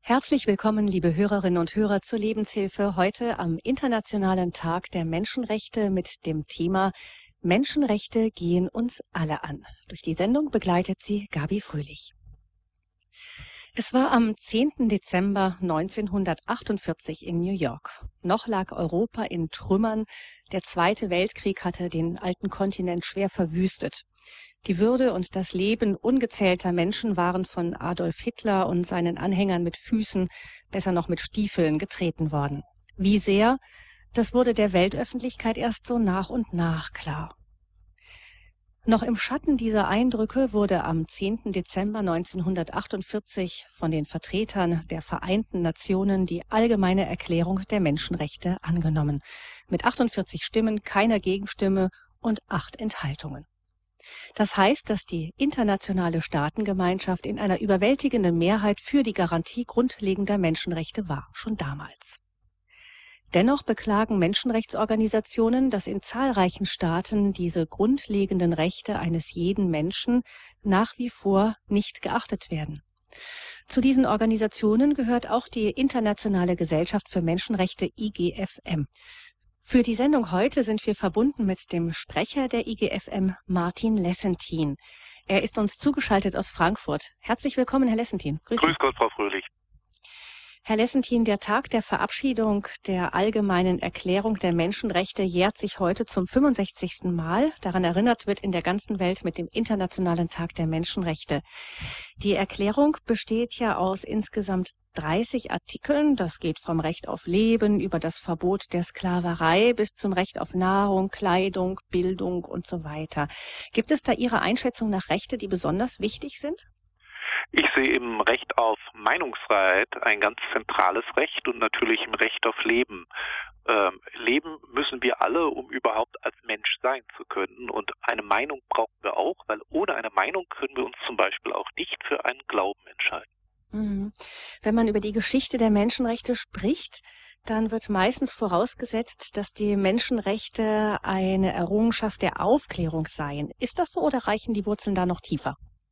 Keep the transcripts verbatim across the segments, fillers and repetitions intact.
Herzlich willkommen, liebe Hörerinnen und Hörer, zur Lebenshilfe heute am Internationalen Tag der Menschenrechte mit dem Thema Menschenrechte gehen uns alle an. Durch die Sendung begleitet sie Gabi Fröhlich. Es war am zehnten Dezember neunzehnhundertachtundvierzig in New York. Noch lag Europa in Trümmern. Der Zweite Weltkrieg hatte den alten Kontinent schwer verwüstet. Die Würde und das Leben ungezählter Menschen waren von Adolf Hitler und seinen Anhängern mit Füßen, besser noch mit Stiefeln, getreten worden. Wie sehr, das wurde der Weltöffentlichkeit erst so nach und nach klar. Noch im Schatten dieser Eindrücke wurde am zehnten Dezember neunzehnhundertachtundvierzig von den Vertretern der Vereinten Nationen die Allgemeine Erklärung der Menschenrechte angenommen. Mit achtundvierzig Stimmen, keiner Gegenstimme und acht Enthaltungen. Das heißt, dass die internationale Staatengemeinschaft in einer überwältigenden Mehrheit für die Garantie grundlegender Menschenrechte war, schon damals. Dennoch beklagen Menschenrechtsorganisationen, dass in zahlreichen Staaten diese grundlegenden Rechte eines jeden Menschen nach wie vor nicht geachtet werden. Zu diesen Organisationen gehört auch die Internationale Gesellschaft für Menschenrechte I G F M. Für die Sendung heute sind wir verbunden mit dem Sprecher der I G F M, Martin Lessentin. Er ist uns zugeschaltet aus Frankfurt. Herzlich willkommen, Herr Lessentin. Grüß, Grüß Gott, Frau Fröhlich. Herr Lessentin, der Tag der Verabschiedung der Allgemeinen Erklärung der Menschenrechte jährt sich heute zum fünfundsechzigsten Mal. Daran erinnert wird in der ganzen Welt mit dem Internationalen Tag der Menschenrechte. Die Erklärung besteht ja aus insgesamt dreißig Artikeln. Das geht vom Recht auf Leben über das Verbot der Sklaverei bis zum Recht auf Nahrung, Kleidung, Bildung und so weiter. Gibt es da Ihrer Einschätzung nach Rechte, die besonders wichtig sind? Ich sehe im Recht auf Meinungsfreiheit ein ganz zentrales Recht und natürlich im Recht auf Leben. Ähm, leben müssen wir alle, um überhaupt als Mensch sein zu können. Und eine Meinung brauchen wir auch, weil ohne eine Meinung können wir uns zum Beispiel auch nicht für einen Glauben entscheiden. Mhm. Wenn man über die Geschichte der Menschenrechte spricht, dann wird meistens vorausgesetzt, dass die Menschenrechte eine Errungenschaft der Aufklärung seien. Ist das so oder reichen die Wurzeln da noch tiefer?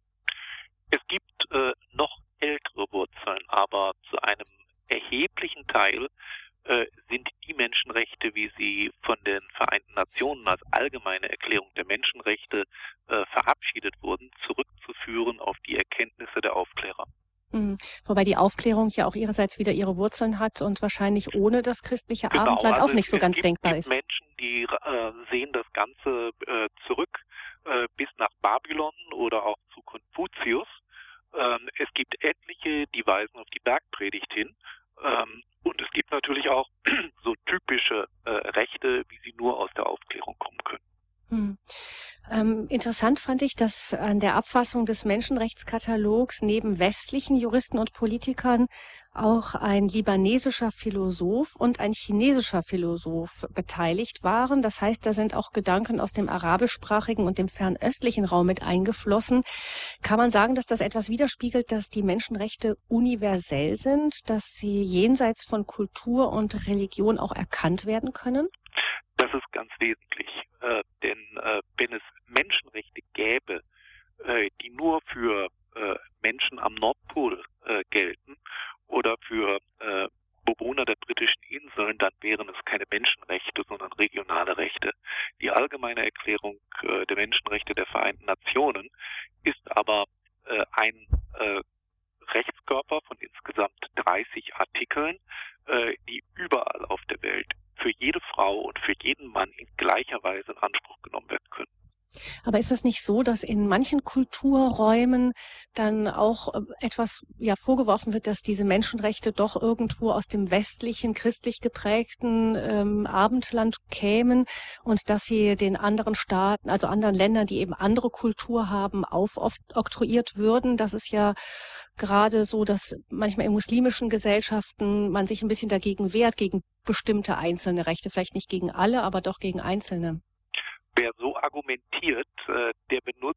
Es gibt äh, noch ältere Wurzeln, aber zu einem erheblichen Teil äh, sind die Menschenrechte, wie sie von den Vereinten Nationen als allgemeine Erklärung der Menschenrechte äh, verabschiedet wurden, zurückzuführen auf die Erkenntnisse der Aufklärer. Mhm. Wobei die Aufklärung ja auch ihrerseits wieder ihre Wurzeln hat und wahrscheinlich ohne das christliche Genau, Abendland also auch nicht es, so es ganz gibt, denkbar gibt ist. Menschen, die äh, sehen das Ganze äh, zurück äh, bis nach Babylon oder auch zu Konfuzius. Ähm, es gibt etliche, die weisen auf die Bergpredigt hin. Ähm, und es gibt natürlich auch so typische äh, Rechte, wie sie nur aus der Aufklärung kommen können. Hm. Ähm, interessant fand ich, dass an der Abfassung des Menschenrechtskatalogs neben westlichen Juristen und Politikern auch ein libanesischer Philosoph und ein chinesischer Philosoph beteiligt waren. Das heißt, da sind auch Gedanken aus dem arabischsprachigen und dem fernöstlichen Raum mit eingeflossen. Kann man sagen, dass das etwas widerspiegelt, dass die Menschenrechte universell sind, dass sie jenseits von Kultur und Religion auch erkannt werden können? Das ist ganz wesentlich, äh, denn äh, wenn es Menschenrechte gäbe, äh, die nur für äh, Menschen am Nordpol äh, gelten oder für äh, Bewohner der britischen Inseln, dann wären es keine Menschenrechte, sondern regionale Rechte. Die Allgemeine Erklärung äh, der Menschenrechte der Vereinten Nationen ist aber äh, ein äh, Rechtskörper von insgesamt dreißig Artikeln, äh, die überall auf der Welt für jede Frau und für jeden Mann in gleicher Weise in Anspruch genommen werden können. Aber ist das nicht so, dass in manchen Kulturräumen dann auch etwas ja vorgeworfen wird, dass diese Menschenrechte doch irgendwo aus dem westlichen, christlich geprägten ähm, Abendland kämen und dass sie den anderen Staaten, also anderen Ländern, die eben andere Kultur haben, aufoktroyiert würden? Das ist ja gerade so, dass manchmal in muslimischen Gesellschaften man sich ein bisschen dagegen wehrt, gegen bestimmte einzelne Rechte, vielleicht nicht gegen alle, aber doch gegen einzelne. Wer so argumentiert, der benutzt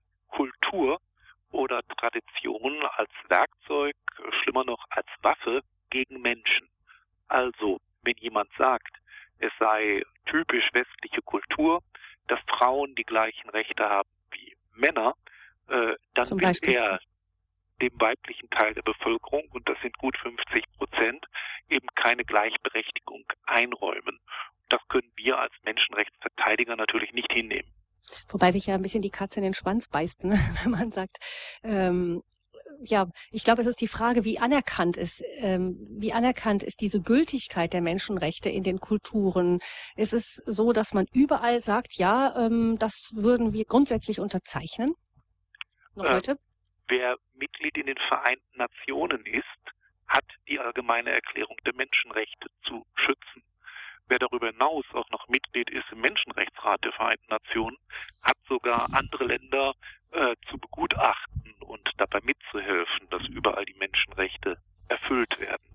Kultur oder Tradition als Werkzeug, schlimmer noch als Waffe gegen Menschen. Also, wenn jemand sagt, es sei typisch westliche Kultur, dass Frauen die gleichen Rechte haben wie Männer, dann Zum will Beispiel. er dem weiblichen Teil der Bevölkerung, und das sind gut fünfzig Prozent, eben keine Gleichberechtigung einräumen. Das können wir als Menschenrechtsverteidiger natürlich nicht hinnehmen. Wobei sich ja ein bisschen die Katze in den Schwanz beißt, ne? Wenn man sagt, ähm, ja, ich glaube, es ist die Frage, wie anerkannt ist, ähm, wie anerkannt ist diese Gültigkeit der Menschenrechte in den Kulturen? Ist es so, dass man überall sagt, ja, ähm, das würden wir grundsätzlich unterzeichnen? Noch Äh, heute? Wer Mitglied in den Vereinten Nationen ist, hat die allgemeine Erklärung der Menschenrechte zu schützen. Wer darüber hinaus auch noch Mitglied ist im Menschenrechtsrat der Vereinten Nationen, hat sogar andere Länder äh, zu begutachten und dabei mitzuhelfen, dass überall die Menschenrechte erfüllt werden.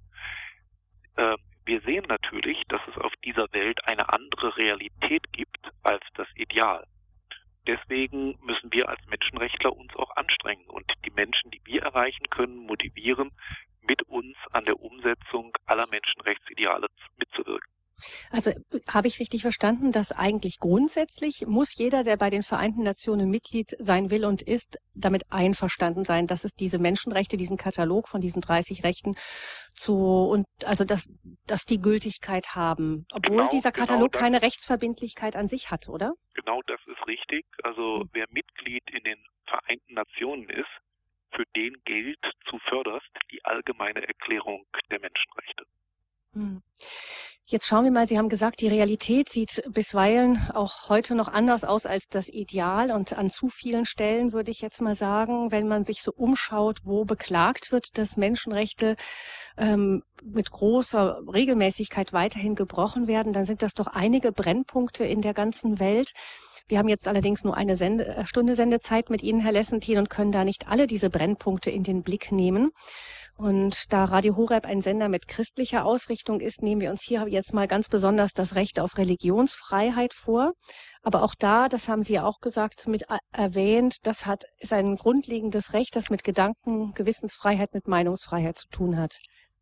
Äh, wir sehen natürlich, dass es auf dieser Welt eine andere Realität gibt als das Ideal. Deswegen müssen wir als Menschenrechtler uns auch anstrengen und die Menschen, die wir erreichen können, motivieren, mit uns an der Umsetzung aller Menschenrechtsideale mitzuwirken. Also habe ich richtig verstanden, dass eigentlich grundsätzlich muss jeder, der bei den Vereinten Nationen Mitglied sein will und ist, damit einverstanden sein, dass es diese Menschenrechte, diesen Katalog von diesen dreißig Rechten zu und also dass dass die Gültigkeit haben, obwohl Genau, dieser genau Katalog das, keine Rechtsverbindlichkeit an sich hat, oder? genau das ist richtig. Also wer Mitglied in den Vereinten Nationen ist, für den gilt zuvörderst die allgemeine Erklärung der Menschenrechte. Hm. Jetzt schauen wir mal, Sie haben gesagt, die Realität sieht bisweilen auch heute noch anders aus als das Ideal. Und an zu vielen Stellen würde ich jetzt mal sagen, wenn man sich so umschaut, wo beklagt wird, dass Menschenrechte ähm, mit großer Regelmäßigkeit weiterhin gebrochen werden, dann sind das doch einige Brennpunkte in der ganzen Welt. Wir haben jetzt allerdings nur eine Sende, Stunde Sendezeit mit Ihnen, Herr Lessentin, und können da nicht alle diese Brennpunkte in den Blick nehmen. Und da Radio Horeb ein Sender mit christlicher Ausrichtung ist, nehmen wir uns hier jetzt mal ganz besonders das Recht auf Religionsfreiheit vor. Aber auch da, das haben Sie ja auch gesagt, mit erwähnt, das hat, ist ein grundlegendes Recht, das mit Gedanken, Gewissensfreiheit, mit Meinungsfreiheit zu tun hat.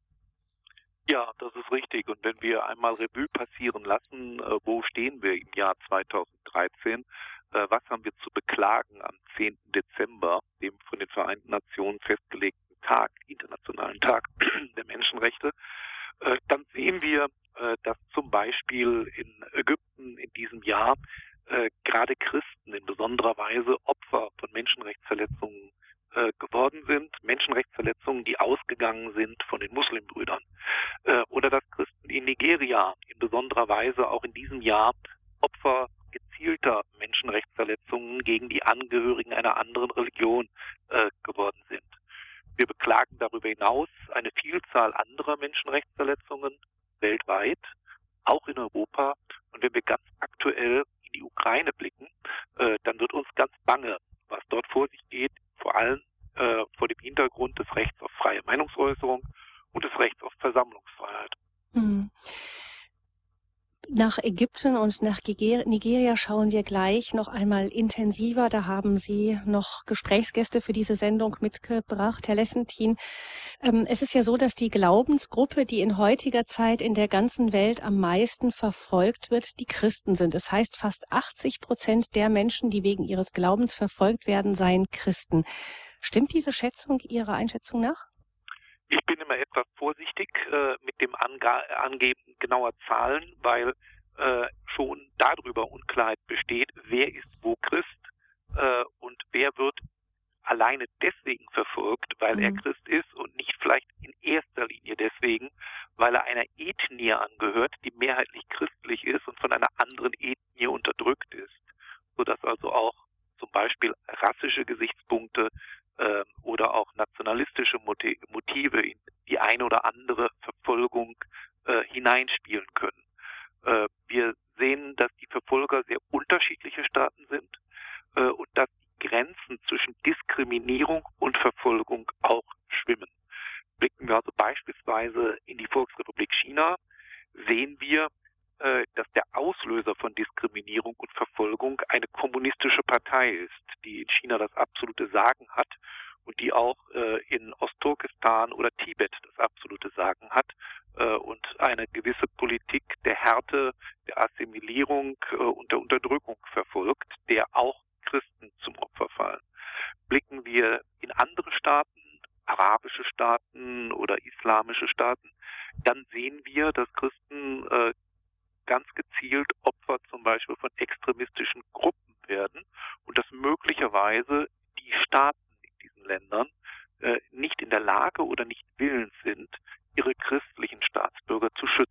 Ja, das ist richtig. Und wenn wir einmal Revue passieren lassen, äh, wo stehen wir im Jahr zweitausenddreizehn, äh, was haben wir zu beklagen am zehnten Dezember, dem von den Vereinten Nationen festgelegten Tag, Internationalen Tag der Menschenrechte, äh, dann sehen wir, äh, dass zum Beispiel in Ägypten in diesem Jahr äh, gerade Christen in besonderer Weise Opfer von Menschenrechtsverletzungen äh, geworden sind, Menschenrechtsverletzungen, die ausgegangen sind von den Muslimbrüdern. Äh, oder dass Christen in Nigeria in besonderer Weise auch in diesem Jahr Opfer gezielter Menschenrechtsverletzungen gegen die Angehörigen einer anderen Religion äh, geworden sind. Wir beklagen darüber hinaus eine Vielzahl anderer Menschenrechtsverletzungen weltweit, auch in Europa. Und wenn wir ganz aktuell in die Ukraine blicken, äh, dann wird uns ganz bange, was dort vor sich geht, vor allem äh, vor dem Hintergrund des Rechts auf freie Meinungsäußerung und des Rechts auf Versammlungsfreiheit. Hm. Nach Ägypten und nach Nigeria schauen wir gleich noch einmal intensiver. Da haben Sie noch Gesprächsgäste für diese Sendung mitgebracht, Herr Lessentin. Ähm, es ist ja so, dass die Glaubensgruppe, die in heutiger Zeit in der ganzen Welt am meisten verfolgt wird, die Christen sind. Das heißt, fast achtzig Prozent der Menschen, die wegen ihres Glaubens verfolgt werden, seien Christen. Stimmt diese Schätzung Ihrer Einschätzung nach? Ich bin immer etwas vorsichtig äh, mit dem Ange- Angeben genauer Zahlen, weil äh, schon darüber Unklarheit besteht, wer ist wo Christ äh, und wer wird alleine deswegen verfolgt, weil mhm. er Christ ist und nicht vielleicht in erster Linie deswegen, weil er einer Ethnie angehört, die mehrheitlich christlich ist und von einer anderen Ethnie unterdrückt ist, sodass also auch zum Beispiel rassische Gesichtspunkte äh, oder auch nationalistische Motive in die eine oder andere Verfolgung äh, hineinspielen können. Äh, wir sehen, dass die Verfolger sehr unterschiedliche Staaten sind äh, und dass die Grenzen zwischen Diskriminierung und Verfolgung auch schwimmen. Blicken wir also beispielsweise in die Volksrepublik China, sehen wir, äh, dass der Auslöser von Diskriminierung und Verfolgung eine kommunistische Partei ist, die in China das absolute Sagen hat und die auch äh, in Ostturkestan oder Tibet das absolute Sagen hat äh, und eine gewisse Politik der Härte, der Assimilierung äh, und der Unterdrückung verfolgt, der auch Christen zum Opfer fallen. Blicken wir in andere Staaten, Christen oder islamische Staaten, dann sehen wir, dass Christen äh, ganz gezielt Opfer zum Beispiel von extremistischen Gruppen werden und dass möglicherweise die Staaten in diesen Ländern äh, nicht in der Lage oder nicht willens sind, ihre christlichen Staatsbürger zu schützen.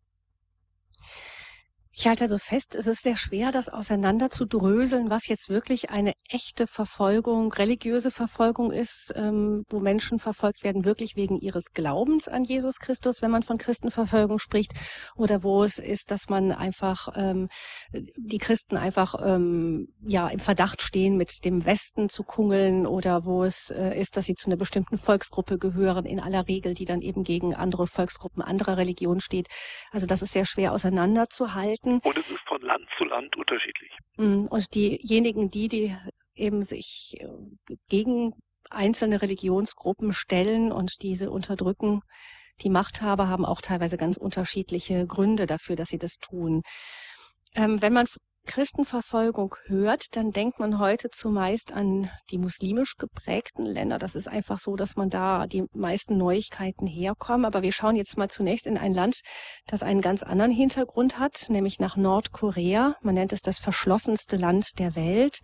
Ich halte also fest, es ist sehr schwer, das auseinander zu dröseln, was jetzt wirklich eine echte Verfolgung, religiöse Verfolgung ist, ähm, wo Menschen verfolgt werden, wirklich wegen ihres Glaubens an Jesus Christus, wenn man von Christenverfolgung spricht, oder wo es ist, dass man einfach, ähm, die Christen einfach, ähm, ja, im Verdacht stehen, mit dem Westen zu kungeln, oder wo es äh, ist, dass sie zu einer bestimmten Volksgruppe gehören, in aller Regel, die dann eben gegen andere Volksgruppen anderer Religionen steht. Also das ist sehr schwer auseinanderzuhalten. Und es ist von Land zu Land unterschiedlich. Und diejenigen, die, die eben sich gegen einzelne Religionsgruppen stellen und diese unterdrücken, die Machthaber haben auch teilweise ganz unterschiedliche Gründe dafür, dass sie das tun. Ähm, wenn man Christenverfolgung hört, dann denkt man heute zumeist an die muslimisch geprägten Länder. Das ist einfach so, dass man da die meisten Neuigkeiten herkommen. Aber wir schauen jetzt mal zunächst in ein Land, das einen ganz anderen Hintergrund hat, nämlich nach Nordkorea. Man nennt es das verschlossenste Land der Welt.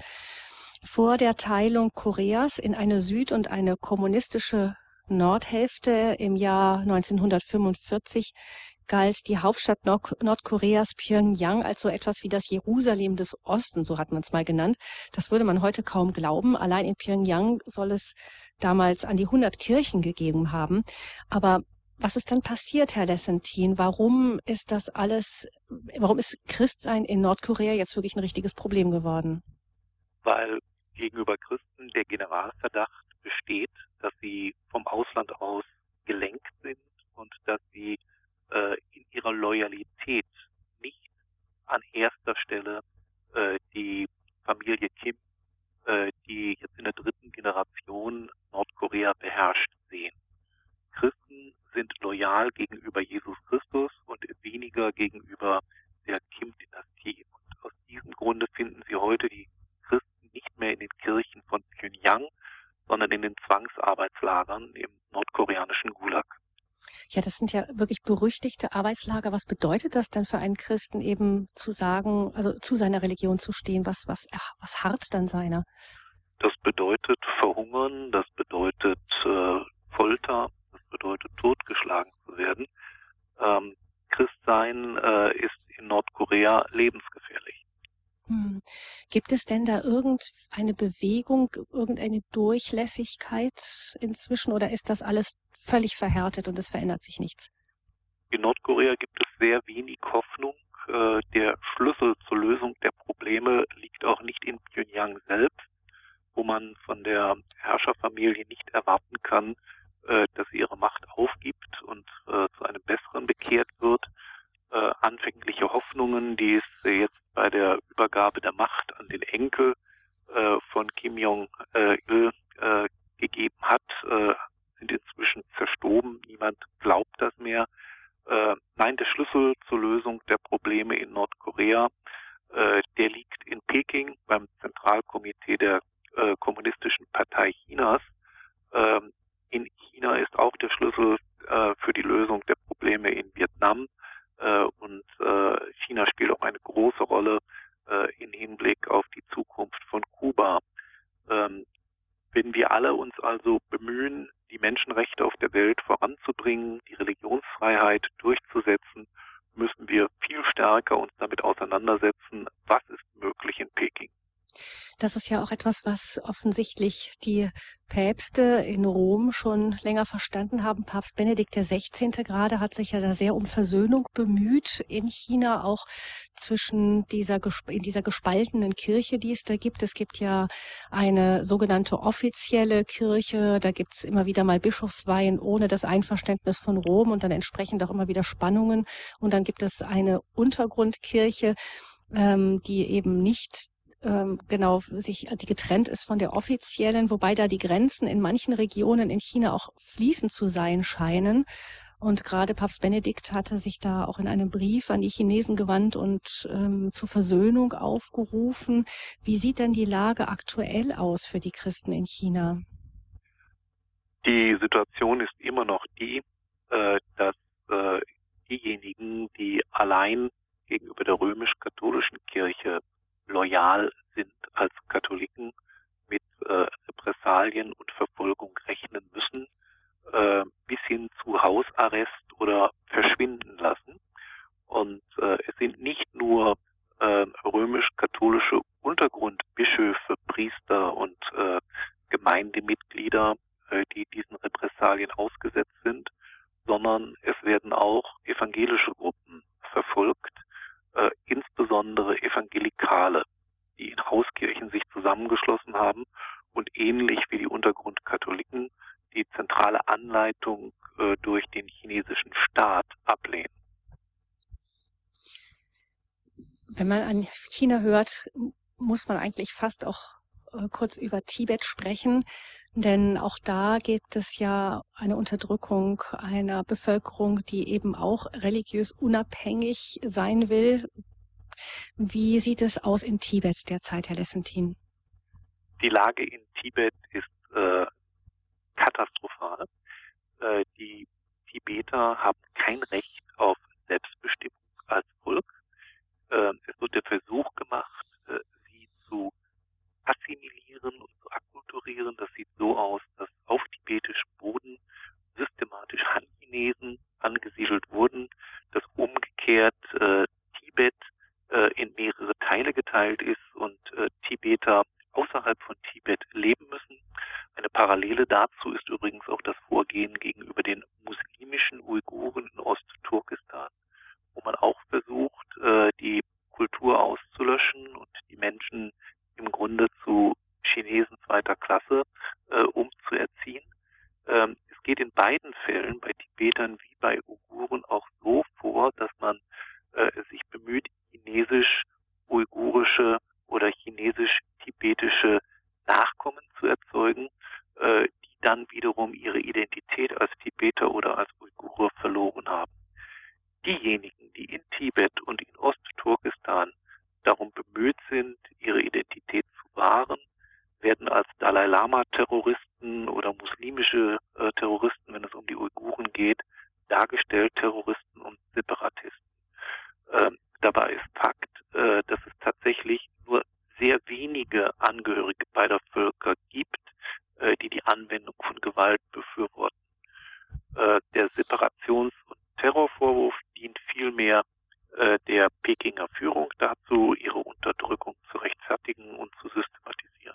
Vor der Teilung Koreas in eine Süd- und eine kommunistische Nordhälfte im Jahr neunzehnhundertfünfundvierzig galt die Hauptstadt Nord- Nordkoreas Pjöngjang als so etwas wie das Jerusalem des Ostens, so hat man es mal genannt. Das würde man heute kaum glauben. Allein in Pjöngjang soll es damals an die hundert Kirchen gegeben haben. Aber was ist dann passiert, Herr Lessentin? Warum ist das alles, warum ist Christsein in Nordkorea jetzt wirklich ein richtiges Problem geworden? Weil gegenüber Christen der Generalverdacht besteht, dass sie vom Ausland aus gelenkt sind und dass sie äh, in ihrer Loyalität nicht an erster Stelle äh, die Familie Kim, äh, die jetzt in der dritten Generation Nordkorea beherrscht, sehen. Christen sind loyal gegenüber Jesus Christus und weniger gegenüber der Kim-Dynastie. Und aus diesem Grunde finden Sie heute die Christen nicht mehr in den Kirchen von Pjöngjang, sondern in den Zwangsarbeitslagern im nordkoreanischen Gulag. Ja, das sind ja wirklich berüchtigte Arbeitslager. Was bedeutet das denn für einen Christen eben zu sagen, also zu seiner Religion zu stehen? Was, was, was harrt dann seiner? Das bedeutet Verhungern, das bedeutet äh, Folter, das bedeutet totgeschlagen zu werden. Ähm, Christsein äh, ist in Nordkorea lebensgefährlich. Hm. Gibt es denn da irgendeine Bewegung, irgendeine Durchlässigkeit inzwischen, oder ist das alles völlig verhärtet und es verändert sich nichts? In Nordkorea gibt es sehr wenig Hoffnung. Äh, der Schlüssel zur Lösung der Probleme liegt auch nicht in Pjöngjang selbst, wo man von der Herrscherfamilie nicht erwarten kann, äh, dass sie ihre Macht aufgibt und äh, zu einem Besseren bekehrt wird. Äh, anfängliche Hoffnungen, die es jetzt bei der Übergabe der Macht an den Enkel äh, von Kim Jong-il äh, gegeben hat, äh, sind inzwischen zerstoben. Niemand glaubt das mehr. Äh, nein, der Schlüssel zur Lösung der Probleme in Nordkorea, äh, der liegt in Peking beim Zentralkomitee der äh, Kommunistischen Partei Chinas. Äh, in China ist auch der Schlüssel äh, für die Lösung der Probleme in Vietnam. Und äh, China spielt auch eine große Rolle äh, im Hinblick auf die Zukunft von Kuba. Ähm, wenn wir alle uns also bemühen, die Menschenrechte auf der Welt voranzubringen, die Religionsfreiheit durchzusetzen, müssen wir viel stärker uns damit auseinandersetzen, was ist möglich in Peking. Das ist ja auch etwas, was offensichtlich die Päpste in Rom schon länger verstanden haben. Papst Benedikt der Sechzehnte gerade hat sich ja da sehr um Versöhnung bemüht in China, auch zwischen dieser, in dieser gespaltenen Kirche, die es da gibt. Es gibt ja eine sogenannte offizielle Kirche, da gibt es immer wieder mal Bischofsweihen ohne das Einverständnis von Rom und dann entsprechend auch immer wieder Spannungen. Und dann gibt es eine Untergrundkirche, ähm, die eben nicht genau sich die getrennt ist von der offiziellen, wobei da die Grenzen in manchen Regionen in China auch fließend zu sein scheinen. Und gerade Papst Benedikt hatte sich da auch in einem Brief an die Chinesen gewandt und ähm, zur Versöhnung aufgerufen. Wie sieht denn die Lage aktuell aus für die Christen in China? Die Situation ist immer noch die, äh, dass äh, diejenigen, die allein gegenüber der römisch-katholischen Kirche loyal sind als Katholiken, mit äh, Repressalien und Verfolgung rechnen müssen, äh, bis hin zu Hausarrest oder verschwinden lassen. Und äh, es sind nicht nur äh, römisch-katholische Untergrundbischöfe, Priester und äh, Gemeindemitglieder, äh, die diesen Repressalien ausgesetzt sind, sondern es werden auch evangelische Gruppen verfolgt, äh, insbesondere Evangelikale, die in Hauskirchen sich zusammengeschlossen haben und ähnlich wie die Untergrundkatholiken die zentrale Anleitung äh, durch den chinesischen Staat ablehnen. Wenn man an China hört, muss man eigentlich fast auch äh, kurz über Tibet sprechen, denn auch da gibt es ja eine Unterdrückung einer Bevölkerung, die eben auch religiös unabhängig sein will. Wie sieht es aus in Tibet derzeit, Herr Lessentin? Die Lage in Tibet ist äh, katastrophal. Äh, die Tibeter haben kein Recht auf Selbstbestimmung als Volk. Äh, es wird der Versuch gemacht, äh, sie zu assimilieren und zu akkulturieren. Das sieht so aus, dass auf tibetischem Boden systematisch Han-Chinesen angesiedelt wurden, dass umgekehrt äh, Tibet äh, in mehrere Teile geteilt ist und äh, Tibeter außerhalb von Tibet leben müssen. Eine Parallele dazu ist übrigens auch das Vorgehen gegenüber den muslimischen Uiguren in Ostturkestan, wo man auch versucht, die Kultur auszulöschen und die Menschen im Grunde zu Chinesen zweiter Klasse umzuerziehen. Es geht in beiden Fällen, bei Tibetern wie bei Uiguren, auch so vor, dass man sich bemüht, chinesisch-uigurische oder chinesisch-tibetische Nachkommen zu erzeugen, die dann wiederum ihre Identität als Tibeter oder als Uigure verloren haben. Diejenigen, die in Tibet und in Ostturkestan darum bemüht sind, ihre Identität zu wahren, werden als Dalai Lama-Terroristen oder muslimische äh, Terroristen, wenn es um die Uiguren geht, dargestellt, Terroristen und Separatisten. Ähm, dabei ist Fakt, äh, dass es tatsächlich nur sehr wenige Angehörige beider Völker gibt, äh, die die Anwendung von Gewalt befürworten. Äh, der Separations- und Terrorvorwurf dient vielmehr äh, der Pekinger Führung dazu, ihre Unterdrückung zu rechtfertigen und zu systematisieren.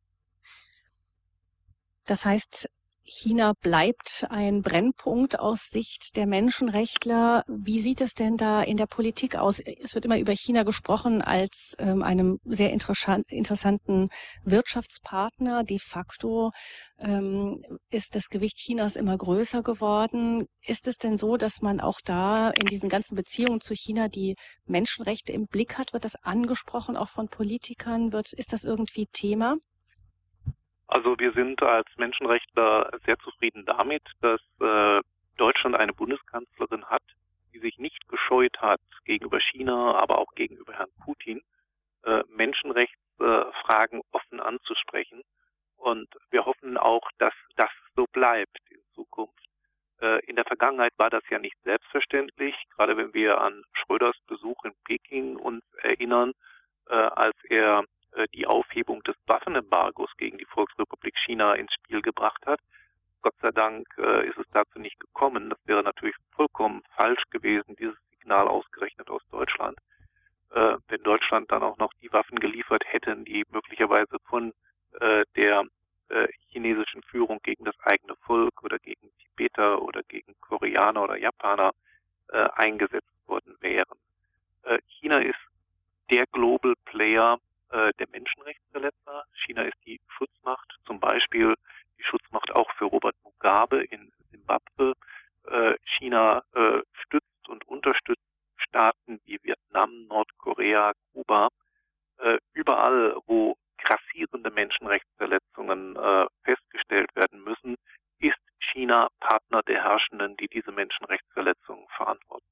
Das heißt, China bleibt ein Brennpunkt aus Sicht der Menschenrechtler. Wie sieht es denn da in der Politik aus? Es wird immer über China gesprochen als ähm, einem sehr interessanten Wirtschaftspartner. De facto ähm, ist das Gewicht Chinas immer größer geworden. Ist es denn so, dass man auch da in diesen ganzen Beziehungen zu China die Menschenrechte im Blick hat? Wird das angesprochen, auch von Politikern? Wird, ist das irgendwie Thema? Also wir sind als Menschenrechtler sehr zufrieden damit, dass äh, Deutschland eine Bundeskanzlerin hat, die sich nicht gescheut hat, gegenüber China, aber auch gegenüber Herrn Putin, äh, Menschenrechtsfragen äh, offen anzusprechen. Und wir hoffen auch, dass das so bleibt in Zukunft. Äh, in der Vergangenheit war das ja nicht selbstverständlich, gerade wenn wir an Schröders Besuch in Peking uns erinnern, äh, als er die Aufhebung des Waffenembargos gegen die Volksrepublik China ins Spiel gebracht hat. Gott sei Dank äh, ist es dazu nicht gekommen. Das wäre natürlich vollkommen falsch gewesen, dieses Signal ausgerechnet aus Deutschland. Äh, wenn Deutschland dann auch noch die Waffen geliefert hätten, die möglicherweise von äh, der äh, chinesischen Führung gegen das eigene Volk oder gegen Tibeter oder gegen Koreaner oder Japaner äh, eingesetzt worden wären. Äh, China ist der Global Player der Menschenrechtsverletzer. China ist die Schutzmacht, zum Beispiel die Schutzmacht auch für Robert Mugabe in Simbabwe. China stützt und unterstützt Staaten wie Vietnam, Nordkorea, Kuba. Überall, wo grassierende Menschenrechtsverletzungen festgestellt werden müssen, ist China Partner der Herrschenden, die diese Menschenrechtsverletzungen verantworten.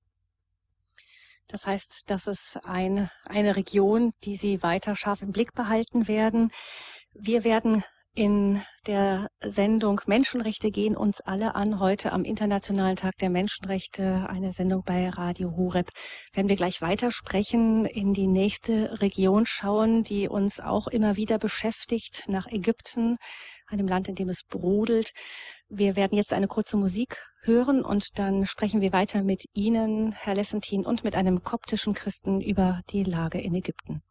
Das heißt, das ist ein, eine Region, die Sie weiter scharf im Blick behalten werden. Wir werden In der Sendung Menschenrechte gehen uns alle an, heute am Internationalen Tag der Menschenrechte, eine Sendung bei Radio Horeb, werden wir gleich weitersprechen, in die nächste Region schauen, die uns auch immer wieder beschäftigt, nach Ägypten, einem Land, in dem es brodelt. Wir werden jetzt eine kurze Musik hören und dann sprechen wir weiter mit Ihnen, Herr Lessentin, und mit einem koptischen Christen über die Lage in Ägypten.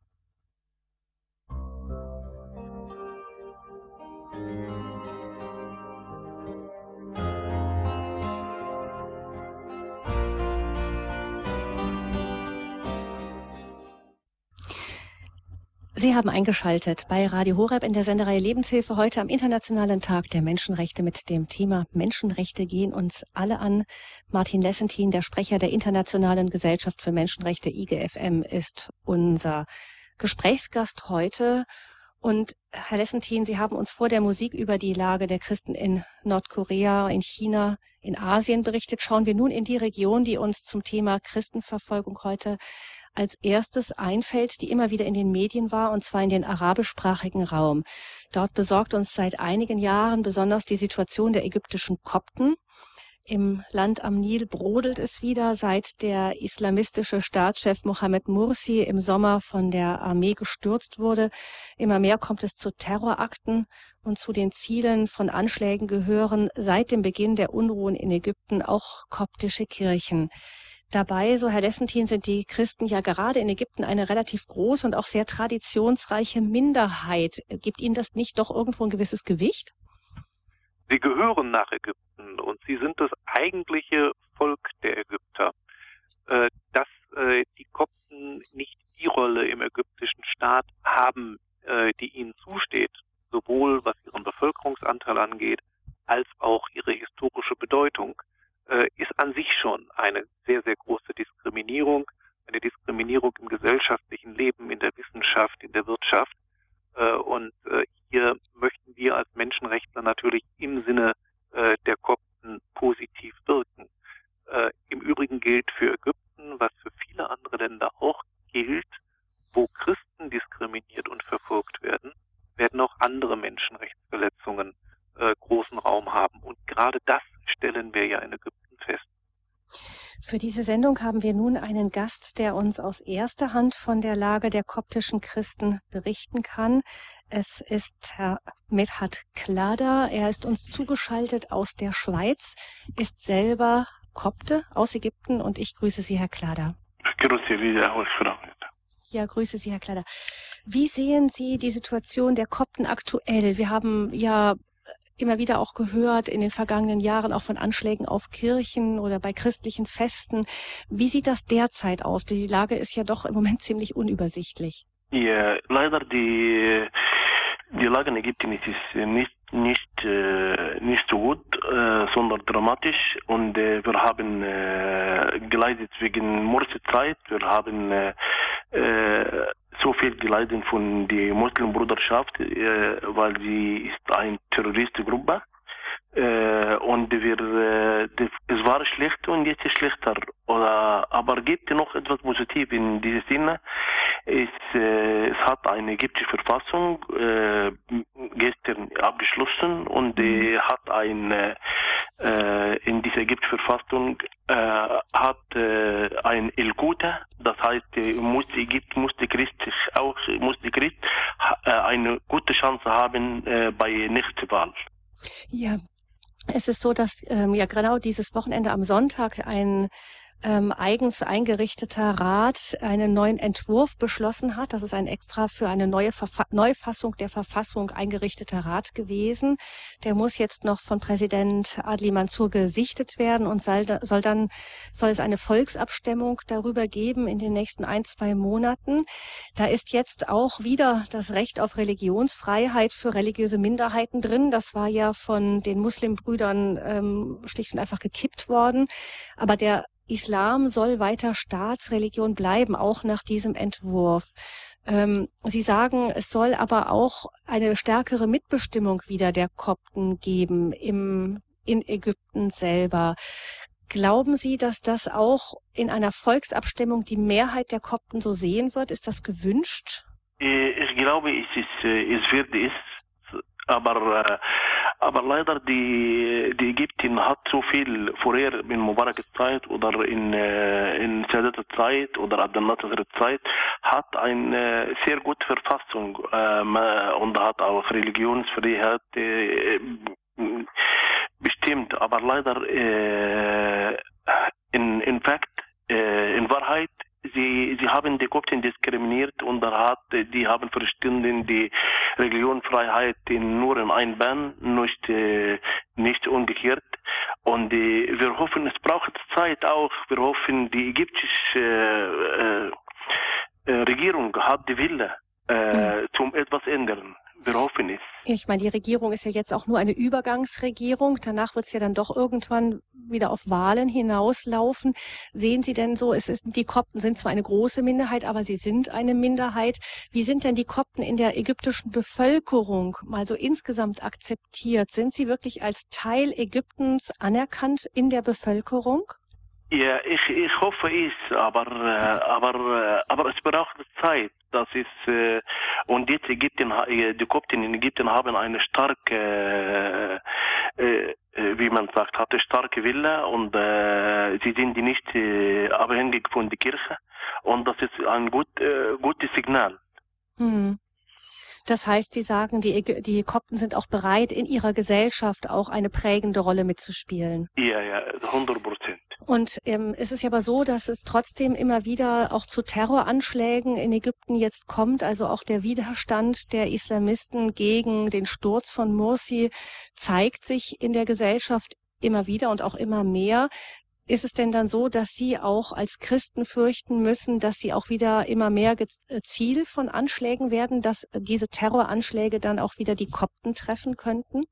Sie haben eingeschaltet bei Radio Horeb in der Sendereihe Lebenshilfe heute am Internationalen Tag der Menschenrechte mit dem Thema Menschenrechte gehen uns alle an. Martin Lessentin, der Sprecher der Internationalen Gesellschaft für Menschenrechte I G F M, ist unser Gesprächsgast heute. Und Herr Lessentin, Sie haben uns vor der Musik über die Lage der Christen in Nordkorea, in China, in Asien berichtet. Schauen wir nun in die Region, die uns zum Thema Christenverfolgung heute als erstes einfällt, die immer wieder in den Medien war, und zwar in den arabischsprachigen Raum. Dort besorgt uns seit einigen Jahren besonders die Situation der ägyptischen Kopten. Im Land am Nil brodelt es wieder, seit der islamistische Staatschef Mohammed Mursi im Sommer von der Armee gestürzt wurde. Immer mehr kommt es zu Terrorakten, und zu den Zielen von Anschlägen gehören seit dem Beginn der Unruhen in Ägypten auch koptische Kirchen. Dabei, so Herr Lessentin, sind die Christen ja gerade in Ägypten eine relativ große und auch sehr traditionsreiche Minderheit. Gibt Ihnen das nicht doch irgendwo ein gewisses Gewicht? Sie gehören nach Ägypten und sie sind das eigentliche Volk der Ägypter. Dass die Kopten nicht die Rolle im ägyptischen Staat haben, die ihnen zusteht, sowohl was ihren Bevölkerungsanteil angeht, als auch ihre historische Bedeutung, ist an sich schon eine sehr, sehr große Diskriminierung, eine Diskriminierung im gesellschaftlichen Leben, in der Wissenschaft, in der Wirtschaft. Und hier möchten wir als Menschenrechtler natürlich im Sinne der Kopten positiv wirken. Im Übrigen gilt für Ägypten, was für viele andere Länder auch gilt, wo Christen diskriminiert und verfolgt werden, werden auch andere Menschenrechtsverletzungen großen Raum haben. Und gerade das stellen wir ja in Ägypten fest. Für diese Sendung haben wir nun einen Gast, der uns aus erster Hand von der Lage der koptischen Christen berichten kann. Es ist Herr Medhat Klada. Er ist uns zugeschaltet aus der Schweiz, ist selber Kopte aus Ägypten, und ich grüße Sie, Herr Klada. Ja, grüße Sie, Herr Klada. Wie sehen Sie die Situation der Kopten aktuell? Wir haben ja immer wieder auch gehört in den vergangenen Jahren auch von Anschlägen auf Kirchen oder bei christlichen Festen. Wie sieht das derzeit aus? Die Lage ist ja doch im Moment ziemlich unübersichtlich. Ja, leider die, die Lage in Ägypten ist nicht, nicht, äh, nicht so gut, äh, sondern dramatisch. Und äh, wir haben äh, geleitet wegen Morsi-Zeit. Wir haben äh, äh, so viel gelitten von der Muslimbruderschaft, äh, weil sie ist eine Terroristengruppe. Äh, und wir, äh, das, es war schlecht und jetzt ist schlechter. Oder, aber gibt es noch etwas Positives in diesem Sinne? Es, äh, es hat eine ägyptische Verfassung äh, gestern abgeschlossen und äh, hat eine äh, in dieser ägyptischen Verfassung äh, hat äh, ein El-Quta, das heißt, äh, muss Ägypten muss die Christ auch muss die Christ äh, eine gute Chance haben äh, bei Nichtwahl. Ja. Es ist so, dass ähm, ja genau dieses Wochenende am Sonntag ein ähm, eigens eingerichteter Rat einen neuen Entwurf beschlossen hat. Das ist ein extra für eine neue Verfa- Neufassung der Verfassung eingerichteter Rat gewesen. Der muss jetzt noch von Präsident Adli Mansur gesichtet werden und soll, soll dann soll es eine Volksabstimmung darüber geben in den nächsten ein, zwei Monaten. Da ist jetzt auch wieder das Recht auf Religionsfreiheit für religiöse Minderheiten drin. Das war ja von den Muslimbrüdern ähm, schlicht und einfach gekippt worden. Aber der Islam soll weiter Staatsreligion bleiben, auch nach diesem Entwurf. Ähm, Sie sagen, es soll aber auch eine stärkere Mitbestimmung wieder der Kopten geben im, in Ägypten selber. Glauben Sie, dass das auch in einer Volksabstimmung die Mehrheit der Kopten so sehen wird? Ist das gewünscht? Ich glaube, es, ist, es wird es Aber, äh, aber leider die, die Ägypten hat so viel vorher in Mubarak Zeit oder in, äh, in Sadat Zeit oder Abdel Nasser Zeit hat eine sehr gute Verfassung ähm, und hat auch Religionsfreiheit äh, bestimmt. Aber leider äh, in, in fact, äh, in Wahrheit, Sie, sie haben die Kopten diskriminiert und er hat, die haben verstanden die Religionfreiheit in nur in ein Bein, nicht, äh, nicht umgekehrt. Und äh, wir hoffen, es braucht Zeit auch. Wir hoffen, die ägyptische äh, äh, Regierung hat die Wille äh, mhm. zum etwas ändern. Wir hoffen es. Ich meine, die Regierung ist ja jetzt auch nur eine Übergangsregierung. Danach wird es ja dann doch irgendwann wieder auf Wahlen hinauslaufen. Sehen Sie denn so, es ist, die Kopten sind zwar eine große Minderheit, aber sie sind eine Minderheit. Wie sind denn die Kopten in der ägyptischen Bevölkerung mal so insgesamt akzeptiert? Sind sie wirklich als Teil Ägyptens anerkannt in der Bevölkerung? Ja, ich, ich hoffe es, aber, äh, aber, äh, aber es braucht Zeit. Das ist, äh, und jetzt Ägypten, die Kopten in Ägypten haben eine starke, äh, äh, wie man sagt, hat eine starke Wille und äh, sie sind nicht äh, abhängig von der Kirche und das ist ein gut, äh, gutes Signal. Hm. Das heißt, Sie sagen, die, die Kopten sind auch bereit, in ihrer Gesellschaft auch eine prägende Rolle mitzuspielen. Ja, ja, hundert Prozent. Und ähm, es ist ja aber so, dass es trotzdem immer wieder auch zu Terroranschlägen in Ägypten jetzt kommt. Also auch der Widerstand der Islamisten gegen den Sturz von Morsi zeigt sich in der Gesellschaft immer wieder und auch immer mehr. Ist es denn dann so, dass Sie auch als Christen fürchten müssen, dass Sie auch wieder immer mehr Ziel von Anschlägen werden, dass diese Terroranschläge dann auch wieder die Kopten treffen könnten?